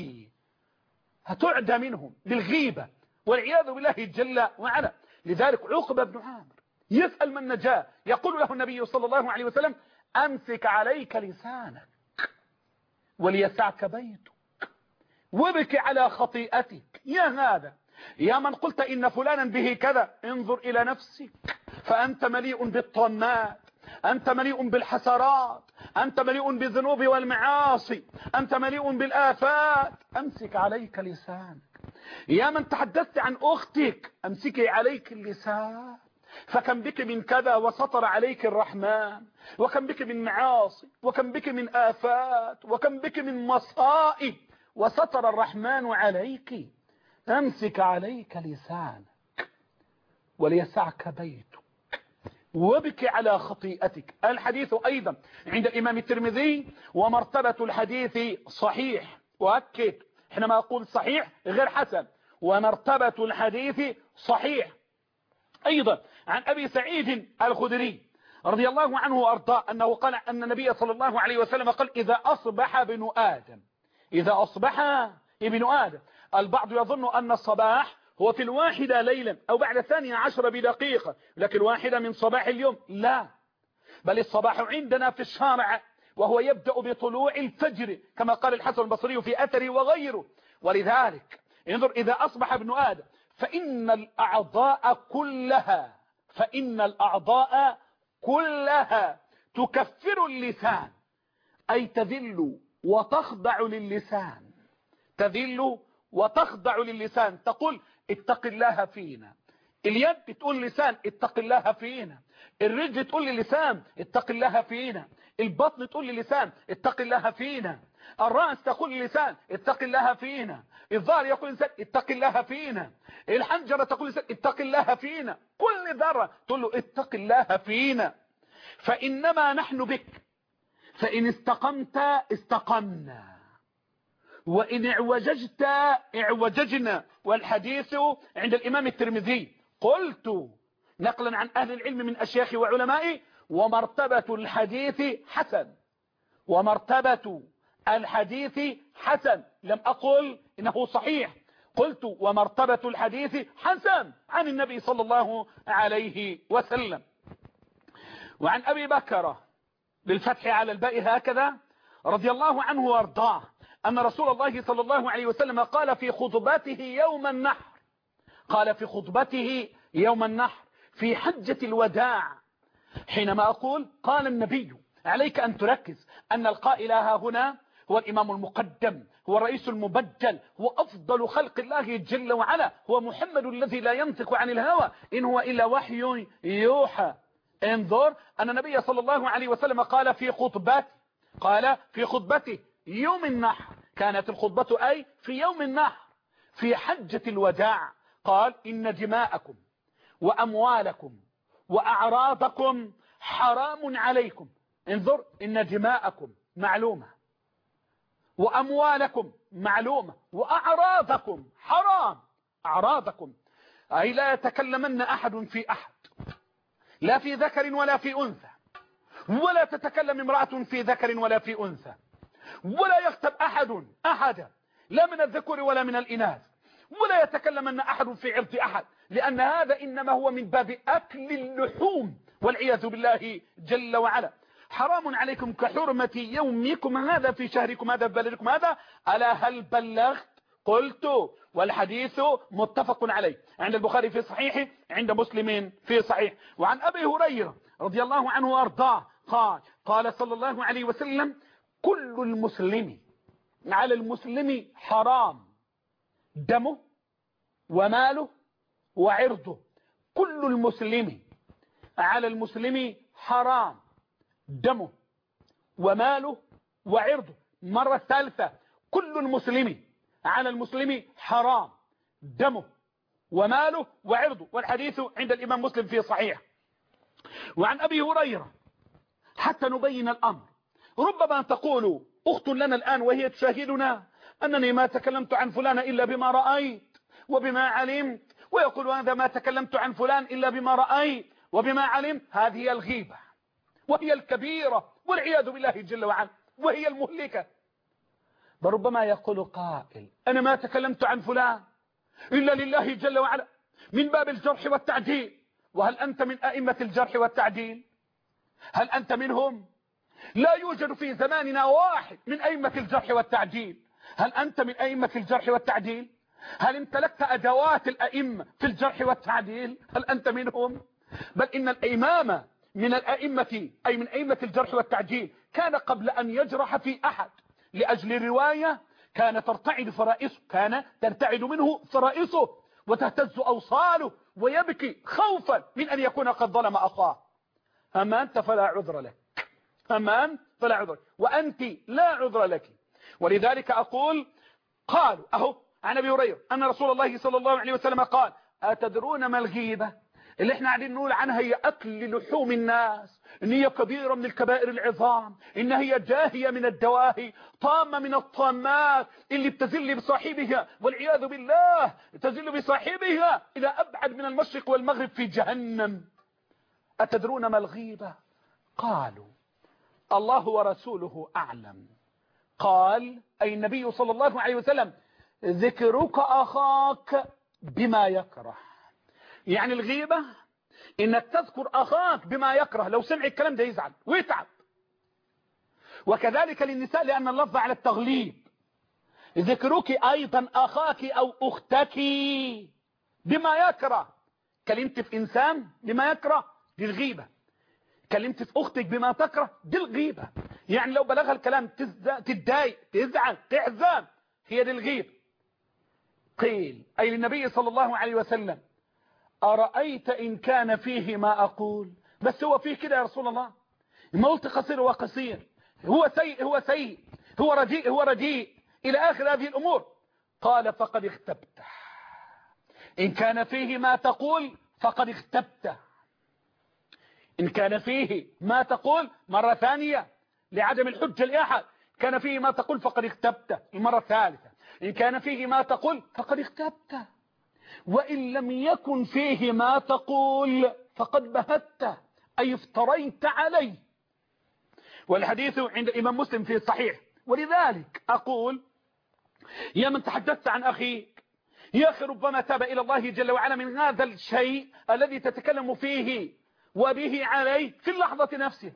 هتعدى منهم بالغيبة والعياذ بالله جل وعلا. لذلك عقبة بن عامر يسأل من نجاه، يقول له النبي صلى الله عليه وسلم: أمسك عليك لسانك وليسعك بيتك وبك على خطيئتك. يا هذا، يا من قلت إن فلانا به كذا، انظر إلى نفسك فأنت مليء بالطمات، أنت مليء بالحسرات، أنت مليء بالذنوب والمعاصي، أنت مليء بالآفات. أمسك عليك لسانك. يا من تحدثت عن أختك، أمسكي عليك اللسان، فكم بك من كذا وسطر عليك الرحمن، وكم بك من معاصي، وكم بك من آفات، وكم بك من مصائب وسطر الرحمن عليك. أمسك عليك لسانك وليسعك بيتك وابكي على خطيئتك. الحديث أيضا عند الإمام الترمذي ومرتبة الحديث صحيح، وأكد حينما أقول صحيح غير حسن، ومرتبة الحديث صحيح. أيضا عن أبي سعيد الخدري رضي الله عنه وأرضاه أنه قال أن النبي صلى الله عليه وسلم قال إذا أصبح ابن آدم، إذا أصبح ابن آدم، البعض يظن أن الصباح هو في 1 ليلا أو بعد 12 بدقيقة، لكن 1 من صباح اليوم، لا، بل الصباح عندنا في الشارع وهو يبدأ بطلوع الفجر كما قال الحسن البصري في أثره وغيره. ولذلك انظر إذا أصبح ابن آدم فإن الأعضاء كلها تكفر اللسان، أي تذل وتخضع للسان، تذل وتخضع للسان، تقول اتق الله فينا. اليد تقول لسان اتق الله فينا، الرجل تقول للسان اتق الله فينا، البطن تقول للسان اتق الله فينا، الرأس تقول للسان اتق الله فينا، الظهر يقول للسان اتق الله فينا، الحنجرة تقول للسان اتق الله فينا، كل ذرة تقول له اتق الله فينا. فإنما نحن بك، فإن استقمت استقمنا، وإن اعوججت اعوججنا. والحديث عند الإمام الترمذي. قلت نقلا عن أهل العلم من أشياخ وعلمائي ومرتبة الحديث حسن، ومرتبة الحديث حسن، لم أقل إنه صحيح، قلت ومرتبة الحديث حسن عن النبي صلى الله عليه وسلم. وعن أبي بكر بالفتح على الباء هكذا رضي الله عنه وارضاه أن رسول الله صلى الله عليه وسلم قال في خطبته يوم النحر، قال في خطبته يوم النحر في حجة الوداع، حينما أقول قال النبي عليك أن تركز أن القائل هنا هو الإمام المقدم، هو الرئيس المبجل، هو أفضل خلق الله جل وعلا، هو محمد الذي لا ينطق عن الهوى إن هو إلا وحي يوحى. انظر أن النبي صلى الله عليه وسلم قال في خطبته يوم النحر، كانت الخطبة أي في يوم النحر في حجة الوداع، قال إن دماءكم وأموالكم وأعراضكم حرام عليكم. انظر إن دماءكم معلومة، وأموالكم معلومة، وأعراضكم حرام. أعراضكم أي لا يتكلمن أحد في أحد، لا في ذكر ولا في أنثى، ولا تتكلم امرأة في ذكر ولا في أنثى، ولا يغتب أحد أحدا لا من الذكور ولا من الإناث، ولا يتكلمن أحد في عرض أحد، لأن هذا إنما هو من باب أكل اللحوم والعياذ بالله جل وعلا. حرام عليكم كحرمة يومكم هذا في شهركم هذا في بلدكم هذا، ألا هل بلغت؟ قلت. والحديث متفق عليه عند البخاري في صحيحه، عند مسلم في صحيح. وعن أبي هريرة رضي الله عنه وارضاه قال صلى الله عليه وسلم كل المسلم على المسلم حرام دمه وماله وعرضه. كل المسلم على المسلم حرام دمه وماله وعرضه. مرة ثالثة كل المسلم على المسلم حرام دمه وماله وعرضه. والحديث عند الإمام مسلم في صحيح. وعن أبي هريرة حتى نبين الأمر، ربما تقول أخت لنا الآن وهي تشاهدنا أنني ما تكلمت عن فلان إلا بما رأيت وبما علمت، ويقول هذا ما تكلمت عن فلان إلا بما رأيت وبما علمت. هذه الغيبة وهي الكبيرة والعياذ بالله جل وعلا، وهي المهلكة. فربما يقول قائل أنا ما تكلمت عن فلان إلا لله جل وعلا من باب الجرح والتعديل. وهل أنت من أئمة الجرح والتعديل؟ هل أنت منهم؟ لا يوجد في زماننا واحد من أئمة الجرح والتعديل. هل أنت من أئمة الجرح والتعديل؟ هل امتلكت أدوات الأئمة في الجرح والتعديل؟ هل أنت منهم؟ بل إن الإمام من الأئمة أي من أئمة الجرح والتعديل كان قبل أن يجرح في أحد لأجل رواية كان ترتعد منه فرائصه وتهتز أوصاله ويبكي خوفا من أن يكون قد ظلم أخاه. أما أنت فلا عذر لك، أما أنت فلا عذر، وأنت لا عذر لك. ولذلك أقول قالوا أهو عن أبي هريرة أن رسول الله صلى الله عليه وسلم قال أتدرون ما الغيبة؟ اللي احنا قاعدين نقول عنها هي أكل لحوم الناس، إن هي كبيرة من الكبائر العظام، إن هي داهية من الدواهي، طامة من الطامات اللي بتزل بصاحبها والعياذ بالله، تزل بصاحبها إلى أبعد من المشرق والمغرب في جهنم. أتدرون ما الغيبة؟ قالوا الله ورسوله أعلم. قال أي النبي صلى الله عليه وسلم: ذكرك أخاك بما يكره. يعني الغيبة إنك تذكر أخاك بما يكره، لو سمع الكلام ده يزعل ويتعب. وكذلك للنساء لأن اللفظ على التغليب. ذكرك أيضا أخاك أو أختك بما يكره. كلمت في إنسان بما يكره دي الغيبة، كلمت في أختك بما تكره دي الغيبة. يعني لو بلغها الكلام تتضايق، تزعل، تحزن، هي دي الغيبة. قيل أي للنبي صلى الله عليه وسلم: أرأيت إن كان فيه ما أقول؟ بس هو فيه كده يا رسول الله، ما قلت قصير هو قصير، هو سيء هو سيء، هو رديء هو رديء، إلى آخر هذه الأمور. قال: فقد اختبته. إن كان فيه ما تقول فقد اختبته. إن كان فيه ما تقول مرة ثانية لعدم الحجة لأحد، كان فيه ما تقول فقد اختبته. المرة الثالثة: إن كان فيه ما تقول فقد اختبته، وإن لم يكن فيه ما تقول فقد بهته، أي افتريت عليه. والحديث عند الإمام مسلم في الصحيح. ولذلك أقول يا من تحدثت عن أخيك، يا أخي ربما تاب إلى الله جل وعلا من هذا الشيء الذي تتكلم فيه وبه عليه في اللحظة نفسها.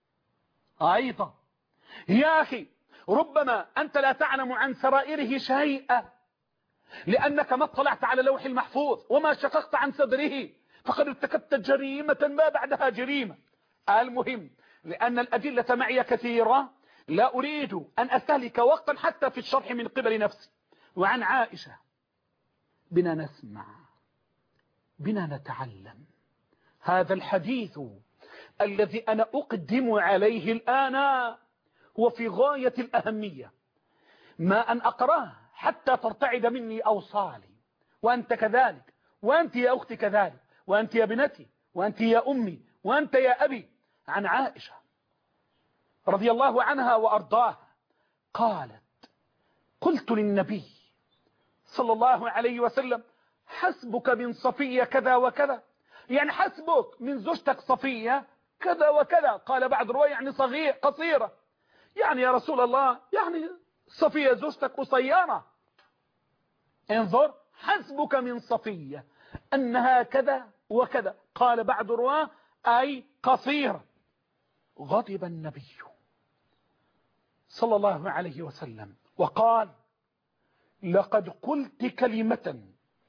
أيضا يا أخي ربما أنت لا تعلم عن سرائره شيئا، لأنك ما اطلعت على لوح المحفوظ وما شققت عن صدره، فقد ارتكبت جريمة ما بعدها جريمة. المهم لأن الأدلة معي كثيرة، لا أريد أن أستهلك وقتا حتى في الشرح من قبل نفسي. وعن عائشة: بنا نسمع، بنا نتعلم. هذا الحديث الذي أنا أقدم عليه الآن هو في غاية الأهمية، ما أن أقراه حتى ترتعد مني أوصالي، وأنت كذلك، وأنت يا أختي كذلك، وأنت يا بنتي، وأنت يا أمي، وأنت يا أبي. عن عائشة رضي الله عنها وأرضاها قالت: قلت للنبي صلى الله عليه وسلم: حسبك من صفية كذا وكذا، يعني حسبك من زوجتك صفية كذا وكذا. قال بعض رواية يعني قصيرة، يعني يا رسول الله يعني صفية زوجتك قصيرة. انظر، حسبك من صفية أنها كذا وكذا. قال بعض رواة أي قصيرة. غضب النبي صلى الله عليه وسلم وقال: لقد قلت كلمة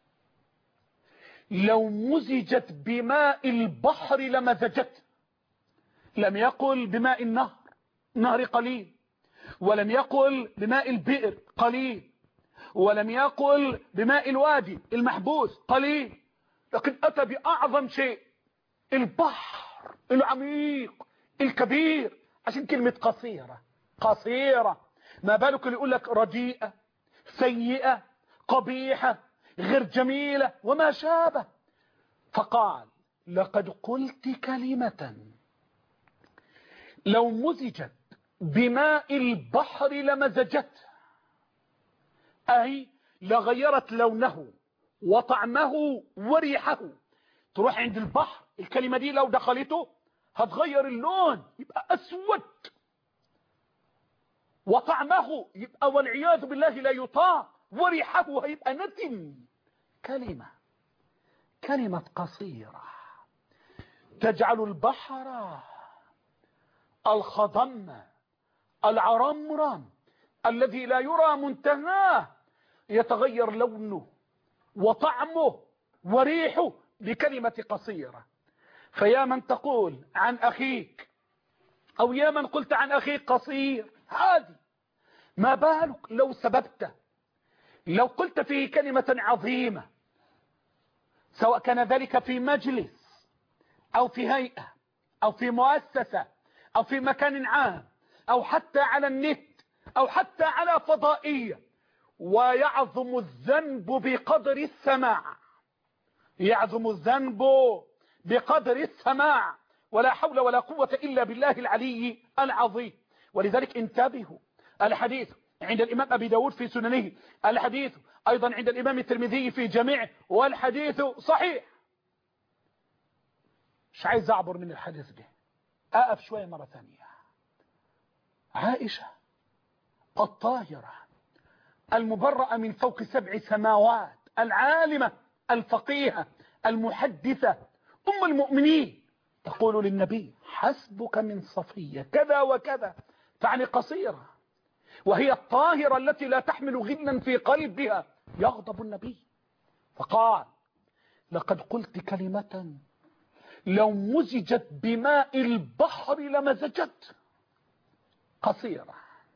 لو مزجت بماء البحر لمزجت. لم يقل بماء النهر قليل، ولم يقل بماء البئر قليل، ولم يقل بماء الوادي المحبوس قليل، لكن أتى بأعظم شيء، البحر العميق الكبير. عشان كلمة قصيرة، قصيرة، ما بالك اللي يقول لك رديئة، سيئة، قبيحة، غير جميلة وما شابه. فقال: لقد قلت كلمة لو مزجت بماء البحر لمزجته، أي لغيرت لونه وطعمه وريحه. تروح عند البحر، الكلمة دي لو دخلته هتغير اللون يبقى أسود، وطعمه يبقى والعياذ بالله لا يطاق، وريحه هيبقى نتن. كلمة قصيرة تجعل البحر الخضم العرمرم الذي لا يرى منتهاه يتغير لونه وطعمه وريحه بكلمة قصيرة. فيا من تقول عن أخيك، أو يا من قلت عن أخيك قصير، هذه ما بالك لو سببته، لو قلت فيه كلمة عظيمة، سواء كان ذلك في مجلس أو في هيئة أو في مؤسسة أو في مكان عام أو حتى على النت أو حتى على فضائية. ويعظم الذنب بقدر السماع، يعظم الذنب بقدر السماع، ولا حول ولا قوة إلا بالله العلي العظيم. ولذلك انتبهوا، الحديث عند الإمام أبي داود في سننه، الحديث أيضا عند الإمام الترمذي في جميعه، والحديث صحيح. مش عايز أعبر من الحديث ده، أقف شوية مرة ثانية. عائشة الطاهرة المبرأة من فوق 7 سماوات، العالمة الفقيهة المحدثة أم المؤمنين، تقول للنبي: حسبك من صفية كذا وكذا، تعني قصيرة، وهي الطاهرة التي لا تحمل غلا في قلبها. يغضب النبي فقال: لقد قلت كلمة لو مزجت بماء البحر لمزجت. قصيرة.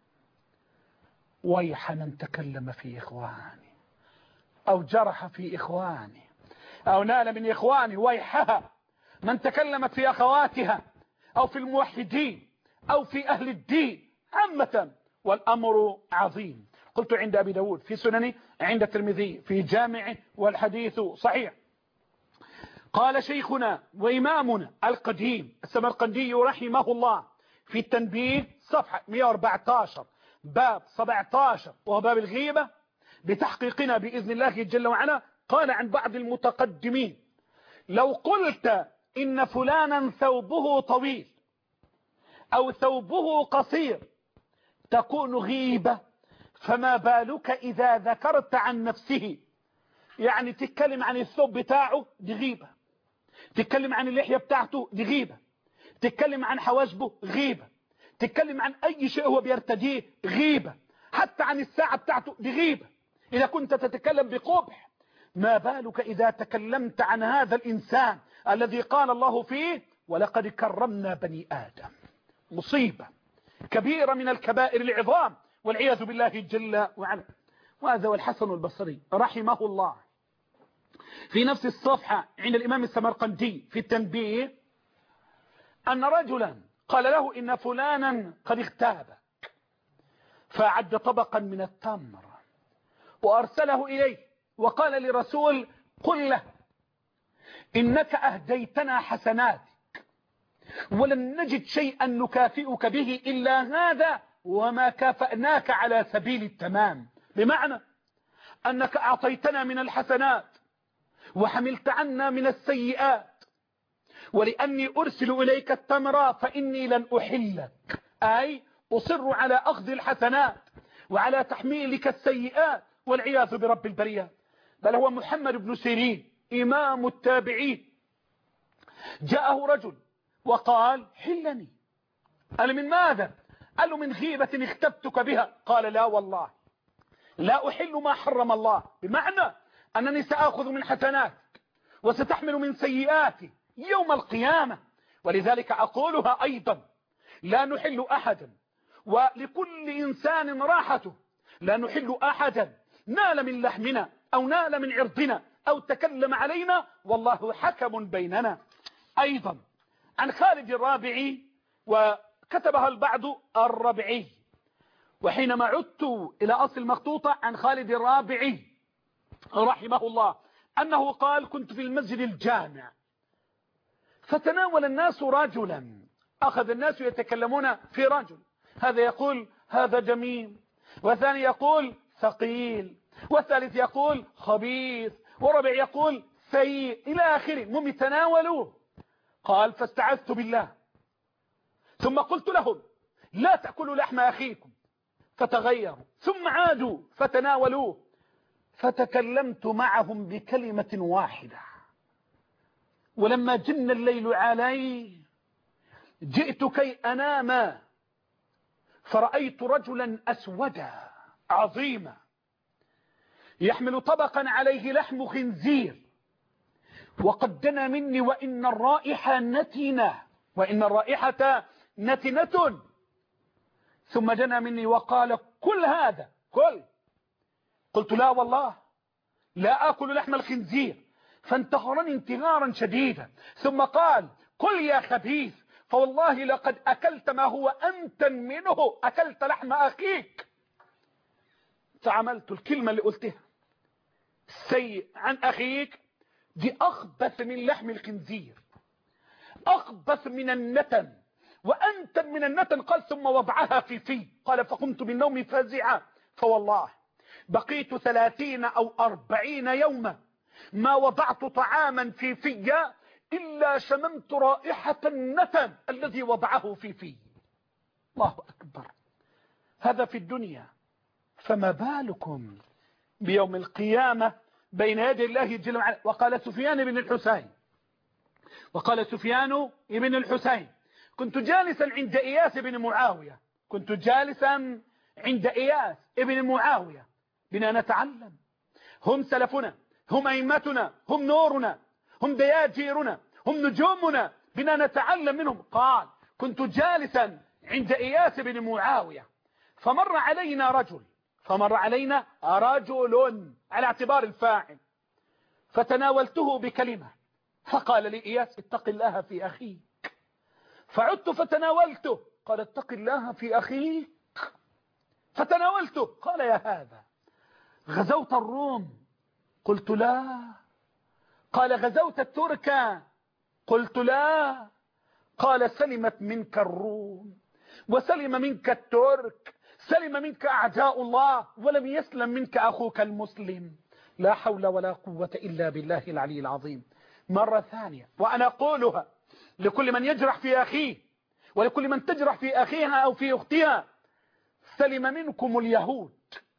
ويح من تكلم في إخواني أو جرح في إخواني أو نال من إخواني، ويحها من تكلمت في أخواتها أو في الموحدين أو في أهل الدين عامة، والأمر عظيم. قلت عند أبي داود في سننه، عند الترمذي في جامعه، والحديث صحيح. قال شيخنا وإمامنا القديم السمرقندي رحمه الله في التنبيه صفحة 114 باب 17 وهو باب الغيبة بتحقيقنا بإذن الله جل وعلا، قال عن بعض المتقدمين: لو قلت إن فلانا ثوبه طويل أو ثوبه قصير تكون غيبة، فما بالك إذا ذكرت عن نفسه. يعني تتكلم عن الثوب بتاعه، دي غيبة. تتكلم عن اللحية بتاعته، دي غيبة. تتكلم عن حواجبه، غيبة. تتكلم عن أي شيء هو بيرتديه، غيبة. حتى عن الساعة بتاعته، دي غيبة إذا كنت تتكلم بقبح. ما بالك إذا تكلمت عن هذا الإنسان الذي قال الله فيه: ولقد كرمنا بني آدم. مصيبة كبيرة من الكبائر العظام والعياذ بالله جل وعلا. وهذا والحسن البصري رحمه الله في نفس الصفحة عند الإمام السمرقندي في التنبيه أن رجلا قال له: إن فلانا قد اغتابك، فأعد طبقا من التمر وأرسله إليه وقال لرسول: قل له إنك أهديتنا حسناتك ولن نجد شيئا نكافئك به إلا هذا، وما كافأناك على سبيل التمام. بمعنى أنك أعطيتنا من الحسنات وحملت عنا من السيئات، ولأني أرسل إليك التمر فإني لن أحلك، أي أصر على أخذ الحسنات وعلى تحميلك السيئات، والعياذ برب البريات. بل هو محمد بن سيرين إمام التابعين، جاءه رجل وقال: حلني. قال: من ماذا؟ قال له: من غيبة اختبتك بها. قال: لا والله لا أحل ما حرم الله، بمعنى أنني سأخذ من حسناتك وستحمل من سيئاتي يوم القيامة. ولذلك أقولها أيضا: لا نحل أحدا، ولكل إنسان راحته، لا نحل أحدا نال من لحمنا أو نال من عرضنا أو تكلم علينا، والله حكم بيننا. أيضا عن خالد الرابعي، وكتبها البعض الربعي، وحينما عدت إلى أصل المخطوطة عن خالد الرابعي رحمه الله أنه قال: كنت في المسجد الجامع فتناول الناس رجلا، أخذ الناس يتكلمون في رجل، هذا يقول هذا جميل، والثاني يقول ثقيل، والثالث يقول خبيث، وربع يقول سيء، إلى آخره، هم يتناولوه. قال: فاستعذت بالله ثم قلت لهم: لا تأكلوا لحم أخيكم، فتغيروا ثم عادوا فتناولوه، فتكلمت معهم بكلمة واحدة، ولما جن الليل علي جئت كي أنام فرأيت رجلا أسودا عظيما يحمل طبقا عليه لحم خنزير، وقد دنا مني وإن الرائحة نتنة، وإن الرائحة نتنة، ثم دنا مني وقال: كل هذا كل. قلت: لا والله لا آكل لحم الخنزير، فانتهرني انتهارا شديدا، ثم قال: كل يا خبيث، فوالله لقد أكلت ما هو أمتن منه، أكلت لحم أخيك. فعملت الكلمة اللي قلتها: السيء عن أخيك دي أخبث من لحم الخنزير، أخبث من النتن وأنتن من النتن. قال ثم وضعها في قال فقمت من نومي فزعا فوالله بقيت 30 أو 40 يوما ما وضعت طعاما في إلا شممت رائحة النتن الذي وضعه في. الله أكبر. هذا في الدنيا، فما بالكم بيوم القيامة بين يدي الله جل وعلا. وقال سفيان بن الحسين كنت جالسا عند إياس بن معاوية بنا نتعلم. هم سلفنا، هم أئمتنا، هم نورنا، هم دياجيرنا، هم نجومنا، بنا نتعلم منهم. قال كنت جالسا عند إياس بن معاوية فمر علينا رجل على اعتبار الفاعل، فتناولته بكلمة فقال لي إياس اتق الله في أخيك. فعدت فتناولته قال اتق الله في أخيك. فتناولته قال يا هذا غزوت الروم؟ قلت لا. قال غزوت الترك؟ قلت لا. قال سلمت منك الروم وسلم منك الترك، سلم منك أعداء الله ولم يسلم منك أخوك المسلم. لا حول ولا قوة إلا بالله العلي العظيم. مرة ثانية وأنا أقولها لكل من يجرح في أخيه ولكل من تجرح في أخيها أو في أختها: سلم منكم اليهود،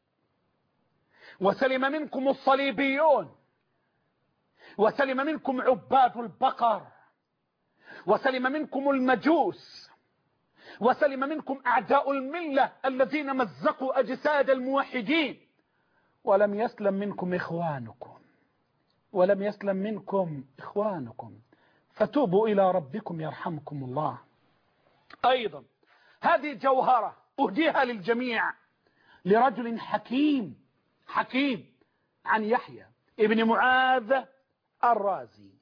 وسلم منكم الصليبيون، وسلم منكم عباد البقر، وسلم منكم المجوس، وسلم منكم أعداء الملة الذين مزقوا أجساد الموحدين، ولم يسلم منكم إخوانكم فتوبوا إلى ربكم يرحمكم الله. أيضا هذه جوهرة أهديها للجميع لرجل حكيم عن يحيى ابن معاذ الرازي.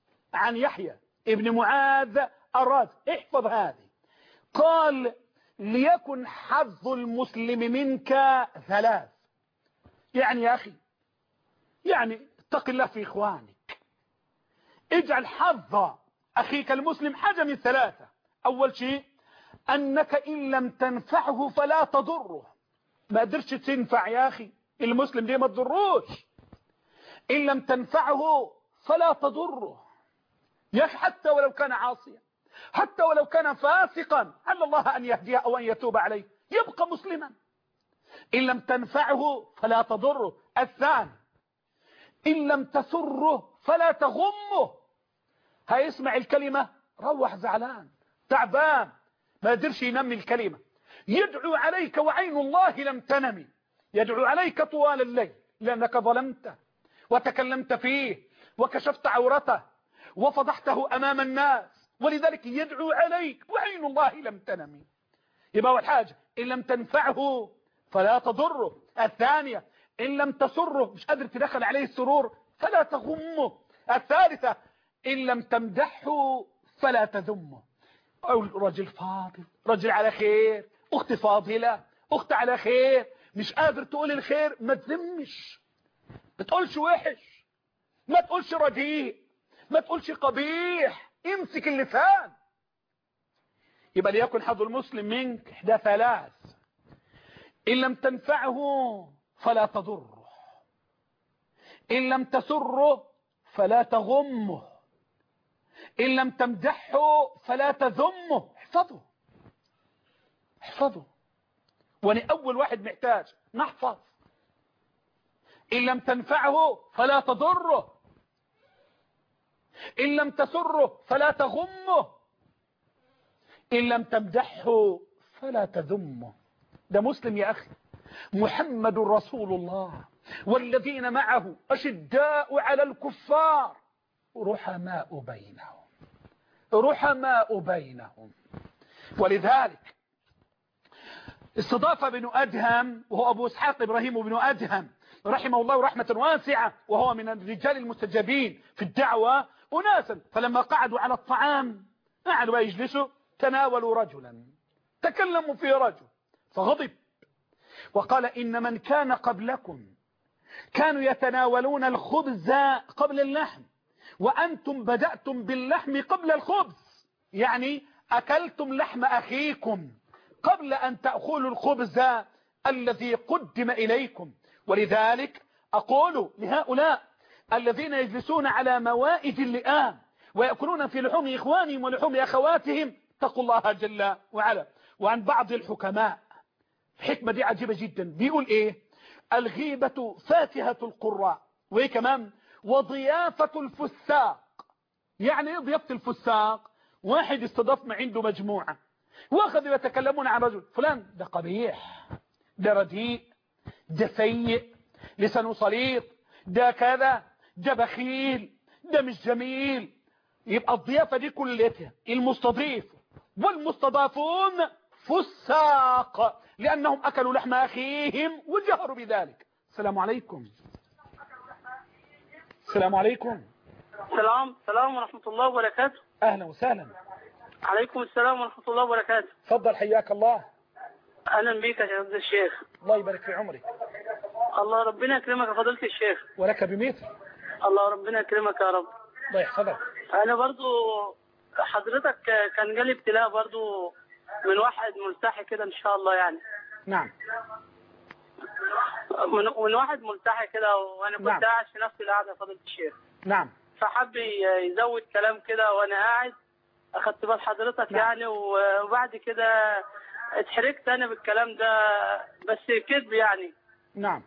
احفظ هذه. قال ليكن حظ المسلم منك 3. يعني يا أخي، يعني اتق الله في إخوانك، اجعل حظ أخيك المسلم حاجة من 3. أول شيء أنك إن لم تنفعه فلا تضره. ما قدرش تنفع يا أخي المسلم ليه ما تضروش. إن لم تنفعه فلا تضره يا أخي، حتى ولو كان عاصيا، حتى ولو كان فاسقا، على الله أن يهديه أو أن يتوب عليه، يبقى مسلما. إن لم تنفعه فلا تضره. الثاني إن لم تسره فلا تغمه. هيسمع الكلمة روح زعلان تعبان ما يقدرش ينمي الكلمة، يدعو عليك وعين الله لم تنمي، يدعو عليك طوال الليل لأنك ظلمته وتكلمت فيه وكشفت عورته وفضحته أمام الناس، ولذلك يدعو عليك وعين الله لم تنمي. يبقى أول حاجة إن لم تنفعه فلا تضره. الثانية إن لم تسره، مش قادر تدخل عليه السرور، فلا تغمه. الثالثة إن لم تمدحه فلا تذمه. أو رجل فاضل، رجل على خير، أخت فاضلة، أخت على خير، مش قادر تقول الخير، ما تذمش، ما تقولش وحش، ما تقولش رديء، ما تقولش قبيح، امسك اللسان. يبقى ليكن حظ المسلم منك إحدى 3: إن لم تنفعه فلا تضره، إن لم تسره فلا تغمه، إن لم تمدحه فلا تذمه. احفظه. وانا أول واحد محتاج نحفظ. إن لم تنفعه فلا تضره، إن لم تسره فلا تغمه، إن لم تمدحه فلا تذمه. ده مسلم يا أخي. محمد رسول الله والذين معه أشداء على الكفار رحماء بينهم. ولذلك استضاف ابن أدهم، وهو أبو إسحاق إبراهيم بن أدهم رحمه الله رحمة واسعة، وهو من الرجال المستجابين في الدعوة، أناسا فلما قعدوا على الطعام قعدوا يجلسوا تناولوا رجلا، تكلموا في رجل فغضب وقال إن من كان قبلكم كانوا يتناولون الخبز قبل اللحم، وأنتم بدأتم باللحم قبل الخبز. يعني أكلتم لحم أخيكم قبل أن تأكلوا الخبز الذي قدم إليكم. ولذلك أقول لهؤلاء الذين يجلسون على موائد اللئام ويأكلون في لحوم إخوانهم ولحوم أخواتهم اتقوا الله جل وعلا. وعن بعض الحكماء الحكمة دي عجيبة جدا، بيقول إيه؟ الغيبة فاكهة القراء، وإيه كمان؟ وضيافة الفساق. يعني إيه ضيافة الفساق؟ واحد استضاف ما عنده مجموعة واخذوا يتكلمون عن رجل فلان ده قبيح، ده رديء، ده سيء، لسانه صليط، ده كذا، ده بخيل، ده مش جميل. يبقى الضيافة دي كلها المستضيف والمستضافون فساق لأنهم أكلوا لحم أخيهم وجهروا بذلك. السلام عليكم. السلام عليكم. السلام ورحمة الله وبركاته. أهلا وسهلا. عليكم السلام ورحمة الله وبركاته. تفضل حياك الله. أهلا بك يا فضيلة الشيخ. الله يبارك في عمرك. الله ربنا يكرمك يا فضيلة الشيخ. ولك بمثل. الله ربنا يكرمك يا رب. الله يحفظك. أنا برضو حضرتك كان جالي ابتلاء برضو من واحد ملتحي كده إن شاء الله يعني. نعم. من واحد ملتحي كده وأنا كنت نعم. قاعد في نفس القعدة يا فضيلة الشيخ. نعم. فحب يزود كلام كده وأنا قاعد أخدت بال حضرتك. نعم. يعني وبعد كده اتحركت أنا بالكلام ده بس كذب يعني. نعم.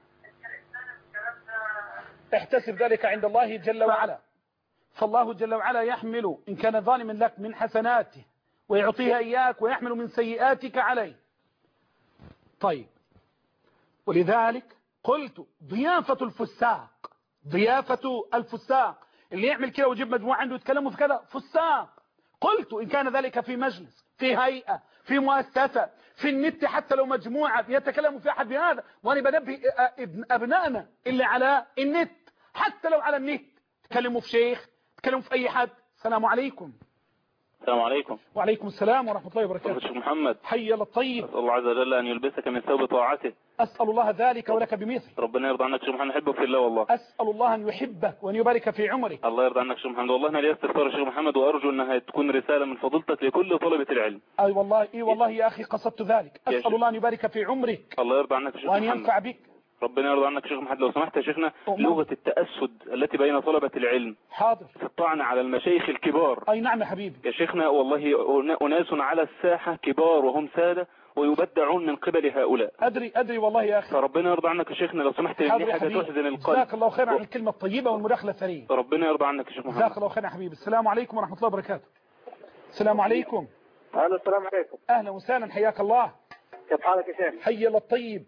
احتسب ذلك عند الله جل وعلا، فالله جل وعلا يحمل إن كان ظالما لك من حسناته ويعطيها إياك ويحمل من سيئاتك عليه. طيب، ولذلك قلت ضيافة الفساق، ضيافة الفساق اللي يعمل كده ويجيب مجموعة عنده يتكلموا في كذا فساق. قلت إن كان ذلك في مجلس، في هيئة، في مؤسسة، في النت، حتى لو مجموعة يتكلموا في أحد بهذا. وأنا بنبه أبنائنا اللي على النت، حتى لو على النت تكلموا في شيخ، تكلموا في أي حد. السلام عليكم. السلام عليكم. وعليكم السلام ورحمة الله وبركاته. شيخ محمد، حي الله الطيب. أسأل الله عز وجل أن يلبسك من ثوب طاعته. أسأل الله ذلك ولك بمثل. ربنا يرضى عنك شيخ محمد، نحبك في الله والله. أسأل الله أن يحبك وأن يبارك في عمرك. الله يرضى عنك شيخ محمد، والله أنا لي استفسار شيخ محمد، وأرجو أنها تكون رسالة من فضيلتك لكل طلبة العلم. أي والله، إي والله يا أخي قصدت ذلك. أسأل الله أن يبارك في عمرك. الله يرضى عنك شيخ محمد وأن ينفع بك. ربنا يرضى عنك شيخ محمد. لو سمحت يا شيخنا، لغة التأسد التي بين طلبة العلم حاضر في الطعن على المشايخ الكبار. أي نعم يا حبيبي. يا شيخنا والله أناس على الساحة كبار وهم سادة ويبدعون من قبل هؤلاء. أدري والله يا أخي. فربنا يرضى عنك يا شيخنا، لو سمحت، حاضر دي يا حاجة حبيبي. تحزن القلب. جزاك الله خير عن الكلمة الطيبة والمداخلة الثرية. ربنا يرضى عنك يا شيخ محمد. جزاك الله خير يا حبيبي. السلام عليكم ورحمة الله وبركاته. السلام عليكم. السلام عليكم. أهلا وسهلا، حياك الله. كيف حالك يا شيخ؟ حي الله الطيب.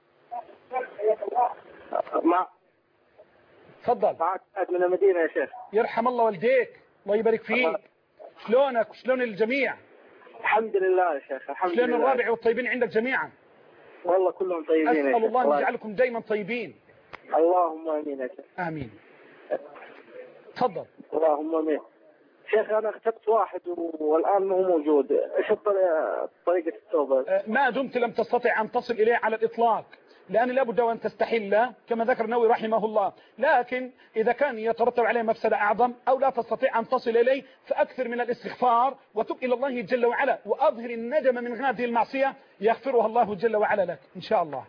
تفضل. معك من المدينة يا شيخ. يرحم الله والديك، الله يبارك فيك. شلونك وشلون الجميع؟ الحمد لله يا شيخ، الحمد لله. شلون الرابع والطيبين عندك جميعا؟ والله كلهم طيبين يا شيخ. أسأل الله أن يجعلكم دايما طيبين. اللهم امين يا شيخ. آمين. تفضل. اللهم امين. شيخ انا اختبت واحد والان مو موجود، ايش طريقة التوبة؟ ما دمت لم تستطع أن تصل إليه على الإطلاق، لأن لابد أن تستحل كما ذكر النووي رحمه الله. لكن إذا كان يترتب عليه مفسدة أعظم أو لا تستطيع أن تصل إليه، فأكثر من الاستغفار وتب إلى الله جل وعلا وأظهر الندم من هذه المعصية يغفرها الله جل وعلا لك إن شاء الله.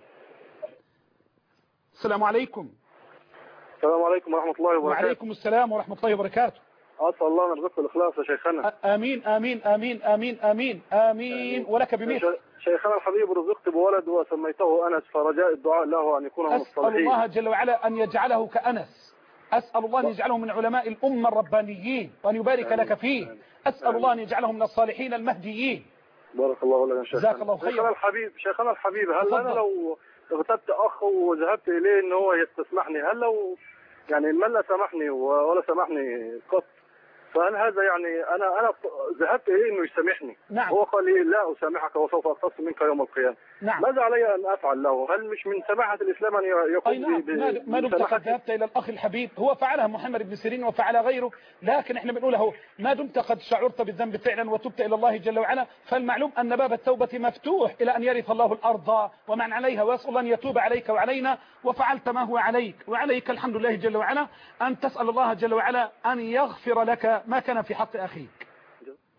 السلام عليكم. السلام عليكم ورحمة الله وبركاته. وعليكم السلام ورحمة الله وبركاته. أسأل الله أن يرزقك الإخلاص يا شيخنا. آمين آمين آمين آمين آمين آمين ولك بمثل. شيخنا الحبيب، رزقت بولد وسميته أنس، فرجاء الدعاء له أن يكون من الصالحين. أسأل الله جل وعلا أن يجعله كأنس. أسأل الله أن يجعله من علماء الأمة الربانيين وأن يبارك لك فيه. أسأل الله أن يجعله من الصالحين المهديين. بارك الله لنا شيخنا. جزاك الله خير. شيخنا الحبيب، هل أنا لو اغتبت أخ وذهبت إليه إن هو يستسمحني، هل لو يعني من لا سامحني ولا سامحني قط، فهل هذا يعني أنا ذهبت إليه إنه يسامحني؟ نعم. هو قال لي لا أسامحك وسوف أقتص منك يوم القيامة. نعم. ماذا علي أن أفعل له؟ هل مش من سماحة الإسلام أن يقوم نعم. ما دمت قد ذهبت إلى الأخ الحبيب، هو فعلها محمد بن سيرين وفعل غيره، لكن احنا بنقوله ما دمت قد شعرت بالذنب فعلا وتبت إلى الله جل وعلا، فالمعلوم أن باب التوبة مفتوح إلى أن يرث الله الأرض ومن عليها، ويسأل الله أن يتوب عليك وعلينا، وفعلت ما هو عليك وعليك الحمد لله جل وعلا، أن تسأل الله جل وعلا أن يغفر لك ما كان في حق أخيك.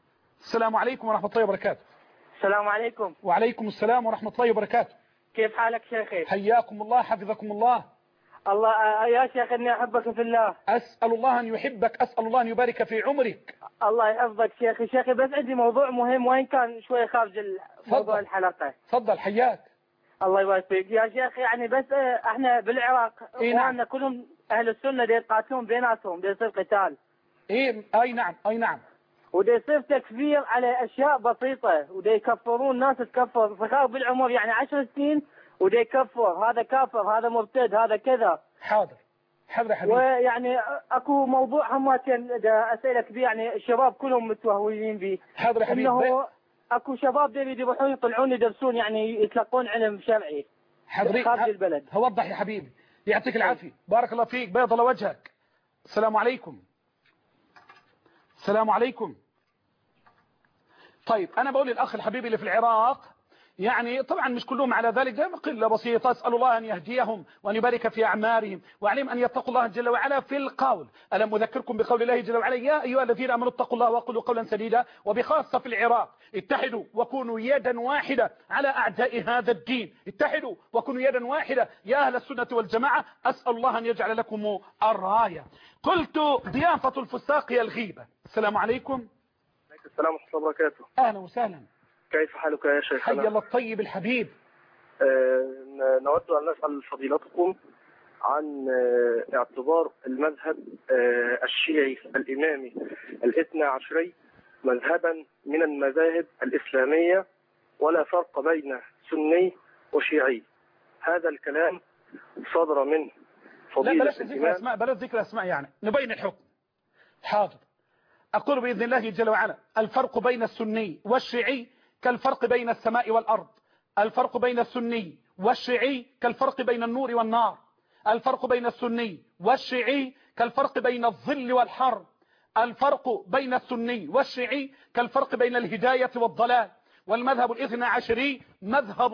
السلام عليكم ورحمة الله وبركاته. السلام عليكم. وعليكم السلام ورحمة الله وبركاته. كيف حالك شيخي؟ حياكم الله حفظكم الله. الله يا شيخ اني احبك في الله. اسأل الله ان يحبك، اسأل الله ان يبارك في عمرك. الله يحفظك شيخي بس عندي موضوع مهم وين كان شوي خارج موضوع الحلقة. تفضل حياك. الله يبارك فيك يا شيخ. يعني بس احنا بالعراق اخواننا كلهم اهل السنة دي يتقاتلون بيناتهم، دي يصير قتال. اي نعم. ودي يصير تكفير على اشياء بسيطة، ودي يكفرون ناس تكفر صغار بالعمر يعني 10 سنين، ودي يكفر هذا كافر هذا مرتد هذا كذا. حاضر حبيبي. ويعني اكو موضوع هماتين اسئله كبيره، يعني الشباب كلهم متوهوين به. حاضر حبيبي. انه اكو شباب يروحون يطلعون يدرسون يعني يتلقون علم شرعي خارج البلد. هوضح يا حبيبي، يعطيك العافيه، بارك الله فيك، بيض الله وجهك. السلام عليكم. السلام عليكم. طيب انا بقول للاخ الحبيبي اللي في العراق، يعني طبعا مش كلهم على ذلك، قلة بسيطة، أسأل الله أن يهديهم وأن يبارك في أعمارهم وأعلم أن يتقوا الله جل وعلا في القول. ألم أذكركم بقول الله جل وعلا يا أيها الذين آمنوا اتقوا الله وقولوا قولا سديدا. وبخاصة في العراق اتحدوا وكونوا يدا واحدة على أعداء هذا الدين، اتحدوا وكونوا يدا واحدة يا أهل السنة والجماعة. أسأل الله أن يجعل لكم الراية. قلت ضيافة الفساق هي الغيبة. السلام عليكم. السلام ورحمة الله وبركاته. أهلا وسهلا. كيف حالك يا شيخ؟ حي الله الطيب الحبيب. نود أن نسأل فضيلتكم عن اعتبار المذهب الشيعي الإمامي الاثنى عشري مذهبا من المذاهب الإسلامية، ولا فرق بين سني وشيعي. هذا الكلام صدر من فضيلة الإمام. بلاش ذكر أسماء، يعني نبين الحكم. حاضر. أقول بإذن الله جل وعلا الفرق بين السني والشيعي كالفرق بين السماء والأرض. الفرق بين السني والشيعي كالفرق بين النور والنار. الفرق بين السني والشيعي كالفرق بين الظل والحر. الفرق بين السني والشيعي كالفرق بين الهداية والضلال. والمذهب الاثنى عشري مذهب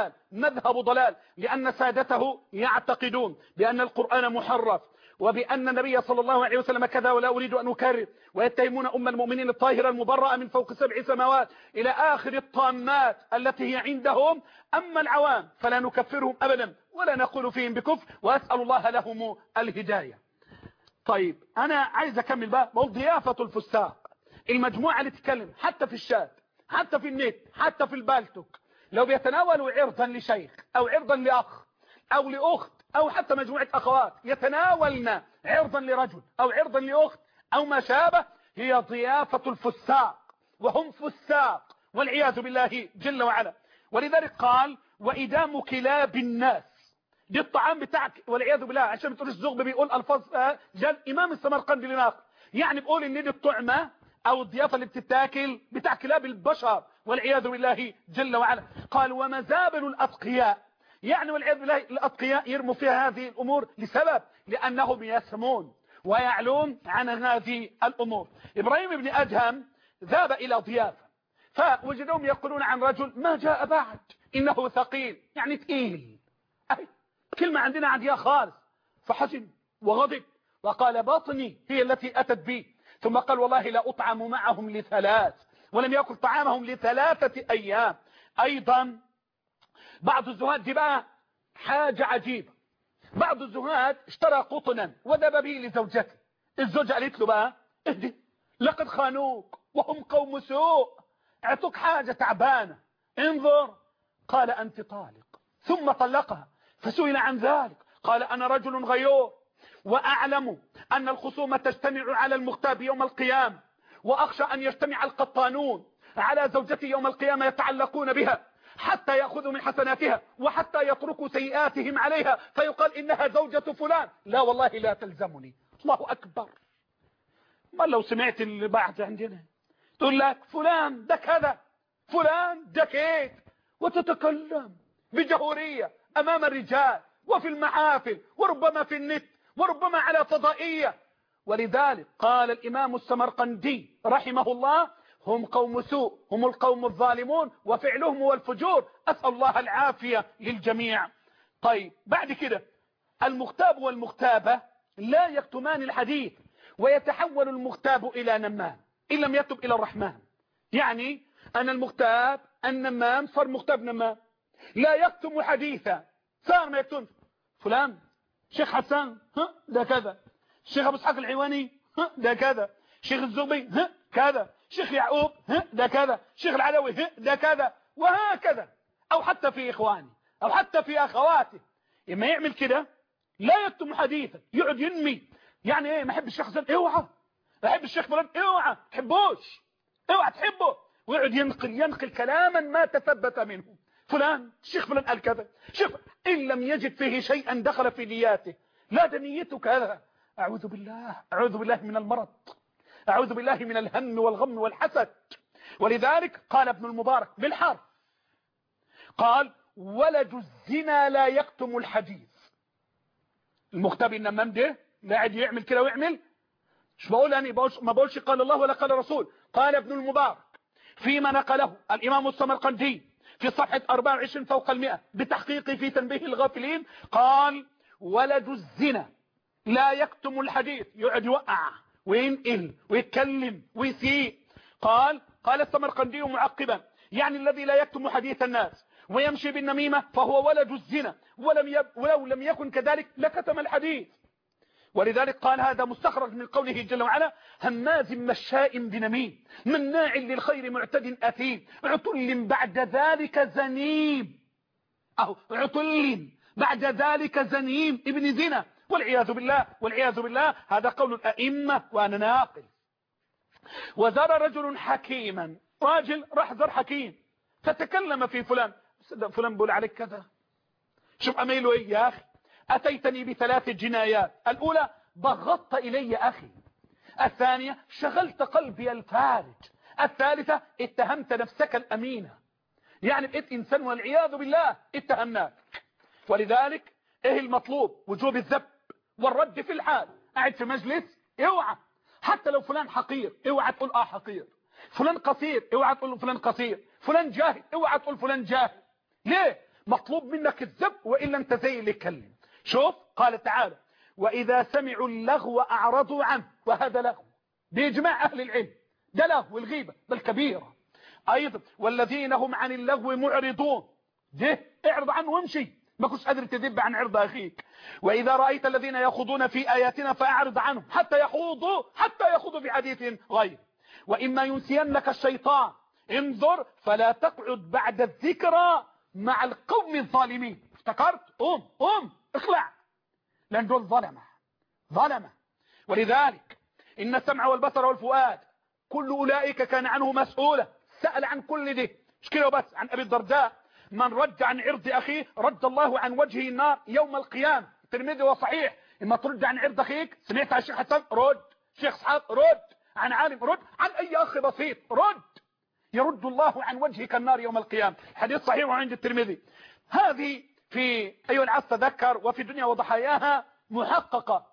ضلال، لأن سادته يعتقدون بأن القرآن محرف، وبأن النبي صلى الله عليه وسلم كذا ولا أريد أن أكرر، ويتهمون أم المؤمنين الطاهرة المبرأة من فوق 7 سماوات إلى آخر الطامات التي هي عندهم. أما العوام فلا نكفرهم أبدا ولا نقول فيهم بكفر، وأسأل الله لهم الهداية. طيب أنا عايز أكمل بقى. ضيافة الفساق، المجموعة اللي تتكلم حتى في الشات حتى في النت حتى في البالتوك، لو بيتناولوا عرضا لشيخ أو عرضا لأخ أو لأخت أو حتى مجموعة أخوات يتناولن عرضا لرجل أو عرضا لأخت أو ما شابه، هي ضيافة الفساق، وهم فساق والعياذ بالله جل وعلا. ولذلك قال وإدام كلاب الناس، دي الطعام بتاعك والعياذ بالله. عشان ما تقولش الزغب بيقول الفاظ جل إمام السمرقندي لناقل، يعني بقول إن دي الطعمة أو الضيافة اللي بتتاكل بتاع كلاب البشر والعياذ بالله جل وعلا. قال ومزابل الأتقياء، يعني والعياذ بالله الأتقياء يرموا فيها هذه الأمور لسبب، لأنهم يسمون ويعلون عن هذه الأمور. إبراهيم بن أدهم ذهب إلى ضيافة فوجدهم يقولون عن رجل ما جاء بعد إنه ثقيل، يعني ثقيل، كلمة عندنا عادية خالص. فحزن وغضب وقال باطني هي التي أتت بي. ثم قال والله لا أطعم معهم ل3، ولم يأكل طعامهم ل3 أيام. أيضا بعض الزهاد دي بقى حاجة عجيبة، بعض الزهاد اشترى قطنا وذهب به لزوجته. الزوجة قالت له بقى اهدي لقد خانوك وهم قوم سوء، اعطوك حاجة تعبانة انظر. قال أنت طالق، ثم طلقها. فسئل عن ذلك قال أنا رجل غيور وأعلم أن الخصومة تجتمع على المغتاب يوم القيامة، وأخشى أن يجتمع القطانون على زوجتي يوم القيامة يتعلقون بها حتى يأخذوا من حسناتها وحتى يتركوا سيئاتهم عليها، فيقال إنها زوجة فلان. لا والله لا تلزمني. الله أكبر. ما لو سمعت اللي بعد عندنا تقول لك فلان ده كذا فلان ده كيت، وتتكلم بجهورية أمام الرجال وفي المحافل وربما في النت وربما على فضائية. ولذلك قال الإمام السمرقندي رحمه الله هم قوم سوء، هم القوم الظالمون وفعلهم هو الفجور. أسأل الله العافية للجميع. طيب بعد كده المغتاب والمغتابة لا يكتمان الحديث، ويتحول المغتاب إلى نمام إن لم يتب إلى الرحمن. يعني أن المغتاب النمام صار مغتاب نمام، لا يكتم حديثا صار ما يكتم. فلان شيخ حسان ده كذا، شيخ أبو اسحاق العواني ده كذا، شيخ الزغبي كذا، شيخ يعقوب ده كذا، شيخ العلوي ده كذا، وهكذا. أو حتى في إخواني أو حتى في أخواتي، إما يعمل كده لا يكتم حديثا، يقعد ينمي. يعني ايه؟ ما احب الشيخ حسن، اوعى. احب الشيخ فلان، اوعى تحبوش، اوعى تحبه. ويقعد ينقل كلاما ما تثبت منه. فلان الشيخ فلان قال كذا، شوف ان لم يجد فيه شيئا دخل في نياته، لا ده نيته كذا. اعوذ بالله، اعوذ بالله من المرض، اعوذ بالله من الهم والغم والحسد. ولذلك قال ابن المبارك بالحرف، قال ولد الزنا لا يكتم الحديث. المغتاب النمام ده قاعد يعمل كده ويعمل. مش بقول أنا ما بقولش قال الله ولا قال الرسول. قال ابن المبارك فيما نقله الإمام السمرقندي في صفحة 24 فوق 100 بتحقيقه في تنبيه الغافلين، قال ولد الزنا لا يكتم الحديث، يقعد يوقع وينقل ويتكلم ويسيء. قال السمرقندي معقبا يعني الذي لا يكتم حديث الناس ويمشي بالنميمة فهو ولد الزنا، ولو لم يكن كذلك لكتم الحديث. ولذلك قال هذا مستخرج من قوله جل وعلا هماز مشاء بنميم مناع للخير معتد أثيم عتل بعد ذلك زنيم، أو عتل بعد ذلك زنيم ابن زنا، والعياذ بالله والعياذ بالله. هذا قول الأئمة وأنا ناقل. وزار رجل حكيما، راجل راح زار حكيم فتكلم في فلان، فلان بقول عليك كذا، شوف أميله إيه يا أخي، أتيتني ب3 جنايات، الأولى ضغطت إلي أخي، الثانية شغلت قلبي الفارج، الثالثة اتهمت نفسك الأمينة. يعني بقيت إنسان والعياذ بالله اتهمناك. ولذلك إيه المطلوب؟ وجوب الذب والرد في الحال. قاعد في مجلس اوعى، حتى لو فلان حقير اوعى تقول حقير، فلان قصير اوعى تقول فلان قصير، فلان جاهل اوعى تقول فلان جاهل. ليه؟ مطلوب منك الذب، وإلا انت زي اللي يتكلم. شوف قال تعالى وإذا سمعوا اللغو أعرضوا عنه، وهذا لغو بإجماع أهل العلم، ده لغو الغيبة بل كبيرة أيضا. والذين هم عن اللغو معرضون، ده اعرض عنه وامشي، ما كنتش قادر تذب عن عرض أخيك. وإذا رأيت الذين يخوضون في آياتنا فأعرض عنهم حتى يخوضوا في حديث غير. وإما ينسينك الشيطان انظر فلا تقعد بعد الذكرى مع القوم الظالمين. افتكرت قوم اخلع، لأن دول ظلمة. ولذلك إن السمع والبصر والفؤاد كل أولئك كان عنه مسؤولا. سأل عن كل ده، مش كده بس. عن أبي الدرداء من رد عن عرض أخيه رد الله عن وجهه النار يوم القيامة. الترمذي وصحيح. إما ترد عن عرض أخيك، سمعت عن الشيخ حسن رد، شيخ اسحاق رد، عن عالم رد، عن أي أخ بسيط رد، يرد الله عن وجهك النار يوم القيامة. حديث صحيح عند الترمذي. هذه في أيها العز تذكر وفي الدنيا وضحاياها محققة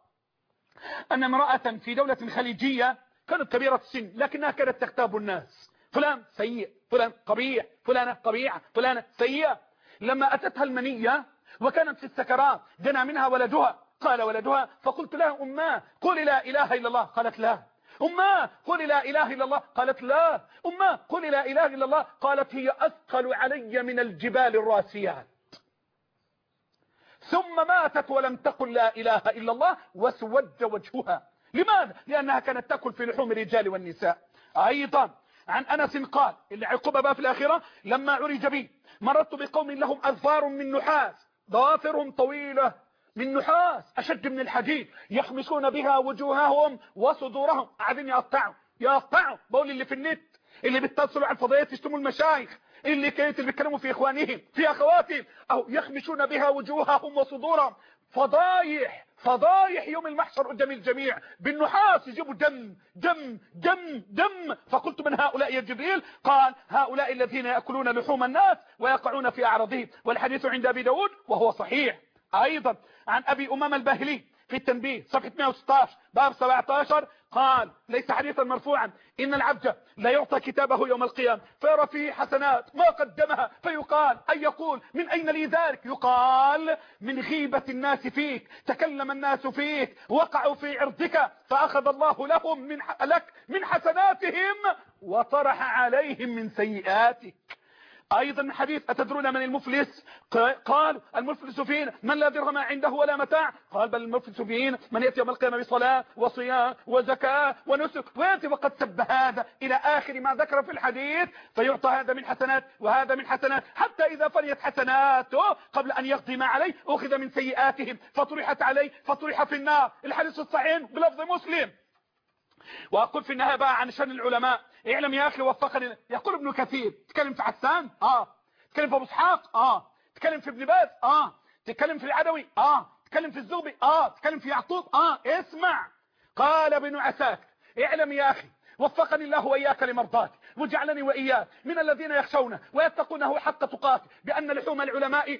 أن امرأة في دولة خليجية كانت كبيرة السن لكنها كانت تغتاب الناس، فلان سيء، فلان قبيح، فلانة قبيحة، فلانة سيئة. لما أتتها المنية وكانت في السكرات دنا منها ولدها، قال ولدها فقلت لها أماه قولي لا إله إلا الله، قالت لا. أماه قولي لا إله إلا الله، قالت لا. أماه قولي لا إله إلا الله، قالت هي أثقل علي من الجبال الراسيات. ثم ماتت ولم تقل لا إله إلا الله وسود وجهها. لماذا؟ لأنها كانت تأكل في لحوم الرجال والنساء. أيضا عن أنس قال اللي عقوبة بقى في الآخرة لما عرج بي مررت بقوم لهم أظفار من نحاس، ضوافرهم طويلة من نحاس أشد من الحديد، يخمسون بها وجوههم وصدورهم. قاعدين يقطعوا. بقول اللي في النت، اللي بيتصلوا على الفضائيات يشتموا المشايخ، اللي بيتكلموا في إخوانهم في أخواتهم، أو يخمشون بها وجوههم وصدورهم. فضايح يوم المحشر قدام الجميع بالنحاس، يجيبوا دم دم دم دم. فقلت من هؤلاء يا جبريل؟ قال هؤلاء الذين يأكلون لحوم الناس ويقعون في أعراضهم. والحديث عند أبي داود وهو صحيح. أيضا عن أبي أمام الباهلي في التنبيه صفحة 116 باب 17 قال ليس حديثا مرفوعا إن العبد لا يعطى كتابه يوم القيامة فيرى فيه حسنات ما قدمها فيقال أي يقول من أين لي ذلك؟ يقال من غيبة الناس فيك، تكلم الناس فيك، وقعوا في عرضك فأخذ الله لهم من حسناتهم وطرح عليهم من سيئاتك. أيضا من حديث أتدرون من المفلس؟ قال المفلس فينا من لا درهم عنده ولا متاع. قال بل المفلس فينا من يأتي يوم القيامة بصلاة وصيام وزكاة ونسك ويأتي وقد سب هذا إلى آخر ما ذكر في الحديث، فيعطى هذا من حسنات وهذا من حسنات، حتى إذا فنيت حسناته قبل أن يقضي ما عليه أخذ من سيئاتهم فطرحت عليه فطرح في النار. الحديث الصحيح بلفظ مسلم. وأقول في النهاية بقى عن شأن العلماء. اعلم يا أخي وفقني. يقول ابن كثير تكلم في حسان، تكلم في أبو اسحاق، تكلم في ابن باز، تكلم في العدوي، تكلم في الزغبي، تكلم في يعقوب، اسمع. قال ابن عساكر اعلم يا أخي وفقني الله وإياك لمرضاته وجعلني وإياك من الذين يخشونه ويتقونه حق تقاته بأن لحوم العلماء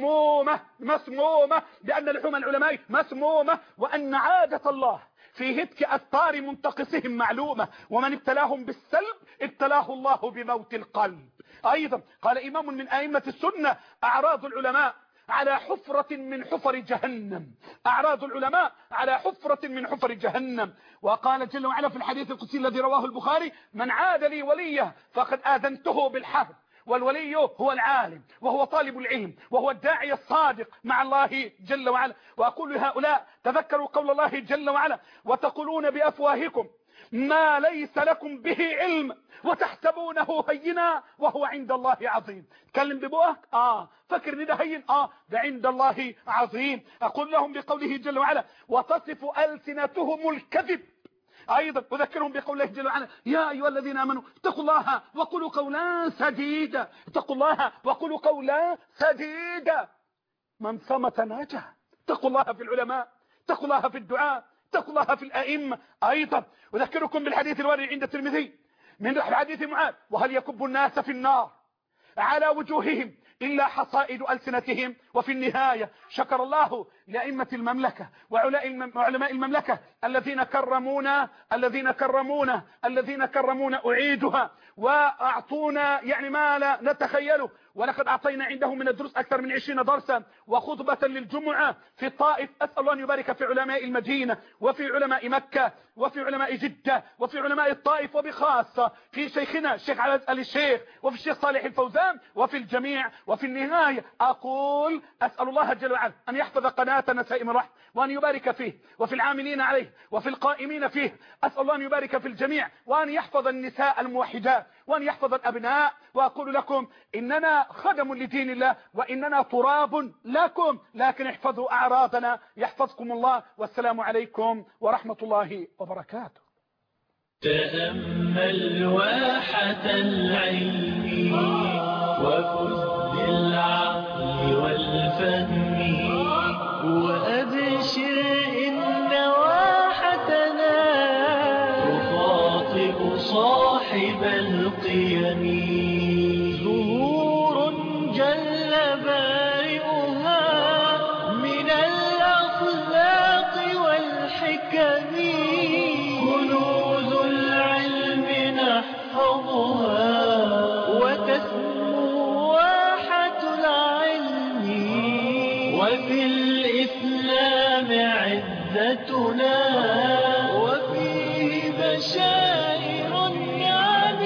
مسمومة بأن لحوم العلماء مسمومة، وأن عادة الله في هتك أثار منتقصهم معلومة، ومن ابتلاهم بالسلب ابتلاه الله بموت القلب. أيضا قال إمام من أئمة السنة أعراض العلماء على حفرة من حفر جهنم، أعراض العلماء على حفرة من حفر جهنم. وقال جل وعلا في الحديث القدسي الذي رواه البخاري من عاد لي وليه فقد آذنته بالحرب. والولي هو العالم وهو طالب العلم وهو الداعي الصادق مع الله جل وعلا. وأقول لهؤلاء تذكروا قول الله جل وعلا وتقولون بأفواهكم ما ليس لكم به علم وتحسبونه هينا وهو عند الله عظيم. تكلم ببؤك فكر ده هين ده عند الله عظيم. أقول لهم بقوله جل وعلا وتصف ألسنتهم الكذب. أيضا أذكرهم بقول الله جل وعلا يا أيها الذين آمنوا اتقوا الله وقولوا قولا سديدا. اتقوا الله وقولوا قولا سديدا. من صمت نجا. اتقوا الله في العلماء، اتقوا الله في الدعاء، اتقوا الله في الأئمة. أيضا أذكركم بالحديث الوارد عند الترمذي من حديث معاذ وهل يكب الناس في النار على وجوههم إلا حصائد ألسنتهم. وفي النهاية شكر الله لأئمة المملكة وعلماء المملكة الذين كرمونا أعيدها وأعطونا يعني ما لا نتخيله. ولقد أعطينا عندهم من الدروس أكثر من 20 درسا وخطبة للجمعة في الطائف. أسأل الله أن يبارك في علماء المدينة وفي علماء مكة وفي علماء جدة وفي علماء الطائف وبخاصة في شيخنا الشيخ علي آل الشيخ وفي الشيخ صالح الفوزان وفي الجميع. وفي النهاية أقول أسأل الله جل وعلا أن يحفظ قناة نسائم الرحمة وأن يبارك فيه وفي العاملين عليه وفي القائمين فيه. أسأل الله أن يبارك في الجميع وأن يحفظ النساء الموحدات وأن يحفظ الأبناء. وأقول لكم إننا خدم لدين الله وإننا تراب لكم، لكن احفظوا أعراضنا يحفظكم الله. والسلام عليكم ورحمة الله وبركاته. تأمل واحة العلم وفز بالعقل والفهم وأبشر إن واحتنا تخاطب صاحب القيم. زهور جل بارئها من الأخلاق والحكم، كنوز العلم نحفظها وتسمو واحة العلم. وفي الإسلام عزتنا وفيه بشائر النعم.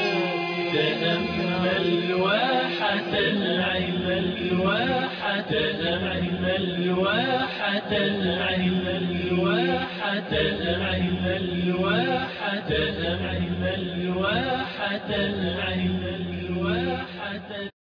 تأمل واحة العلم الواحة العلم الواحة العلم الواحة العلم الواحة العلم الواحة العلم الواحة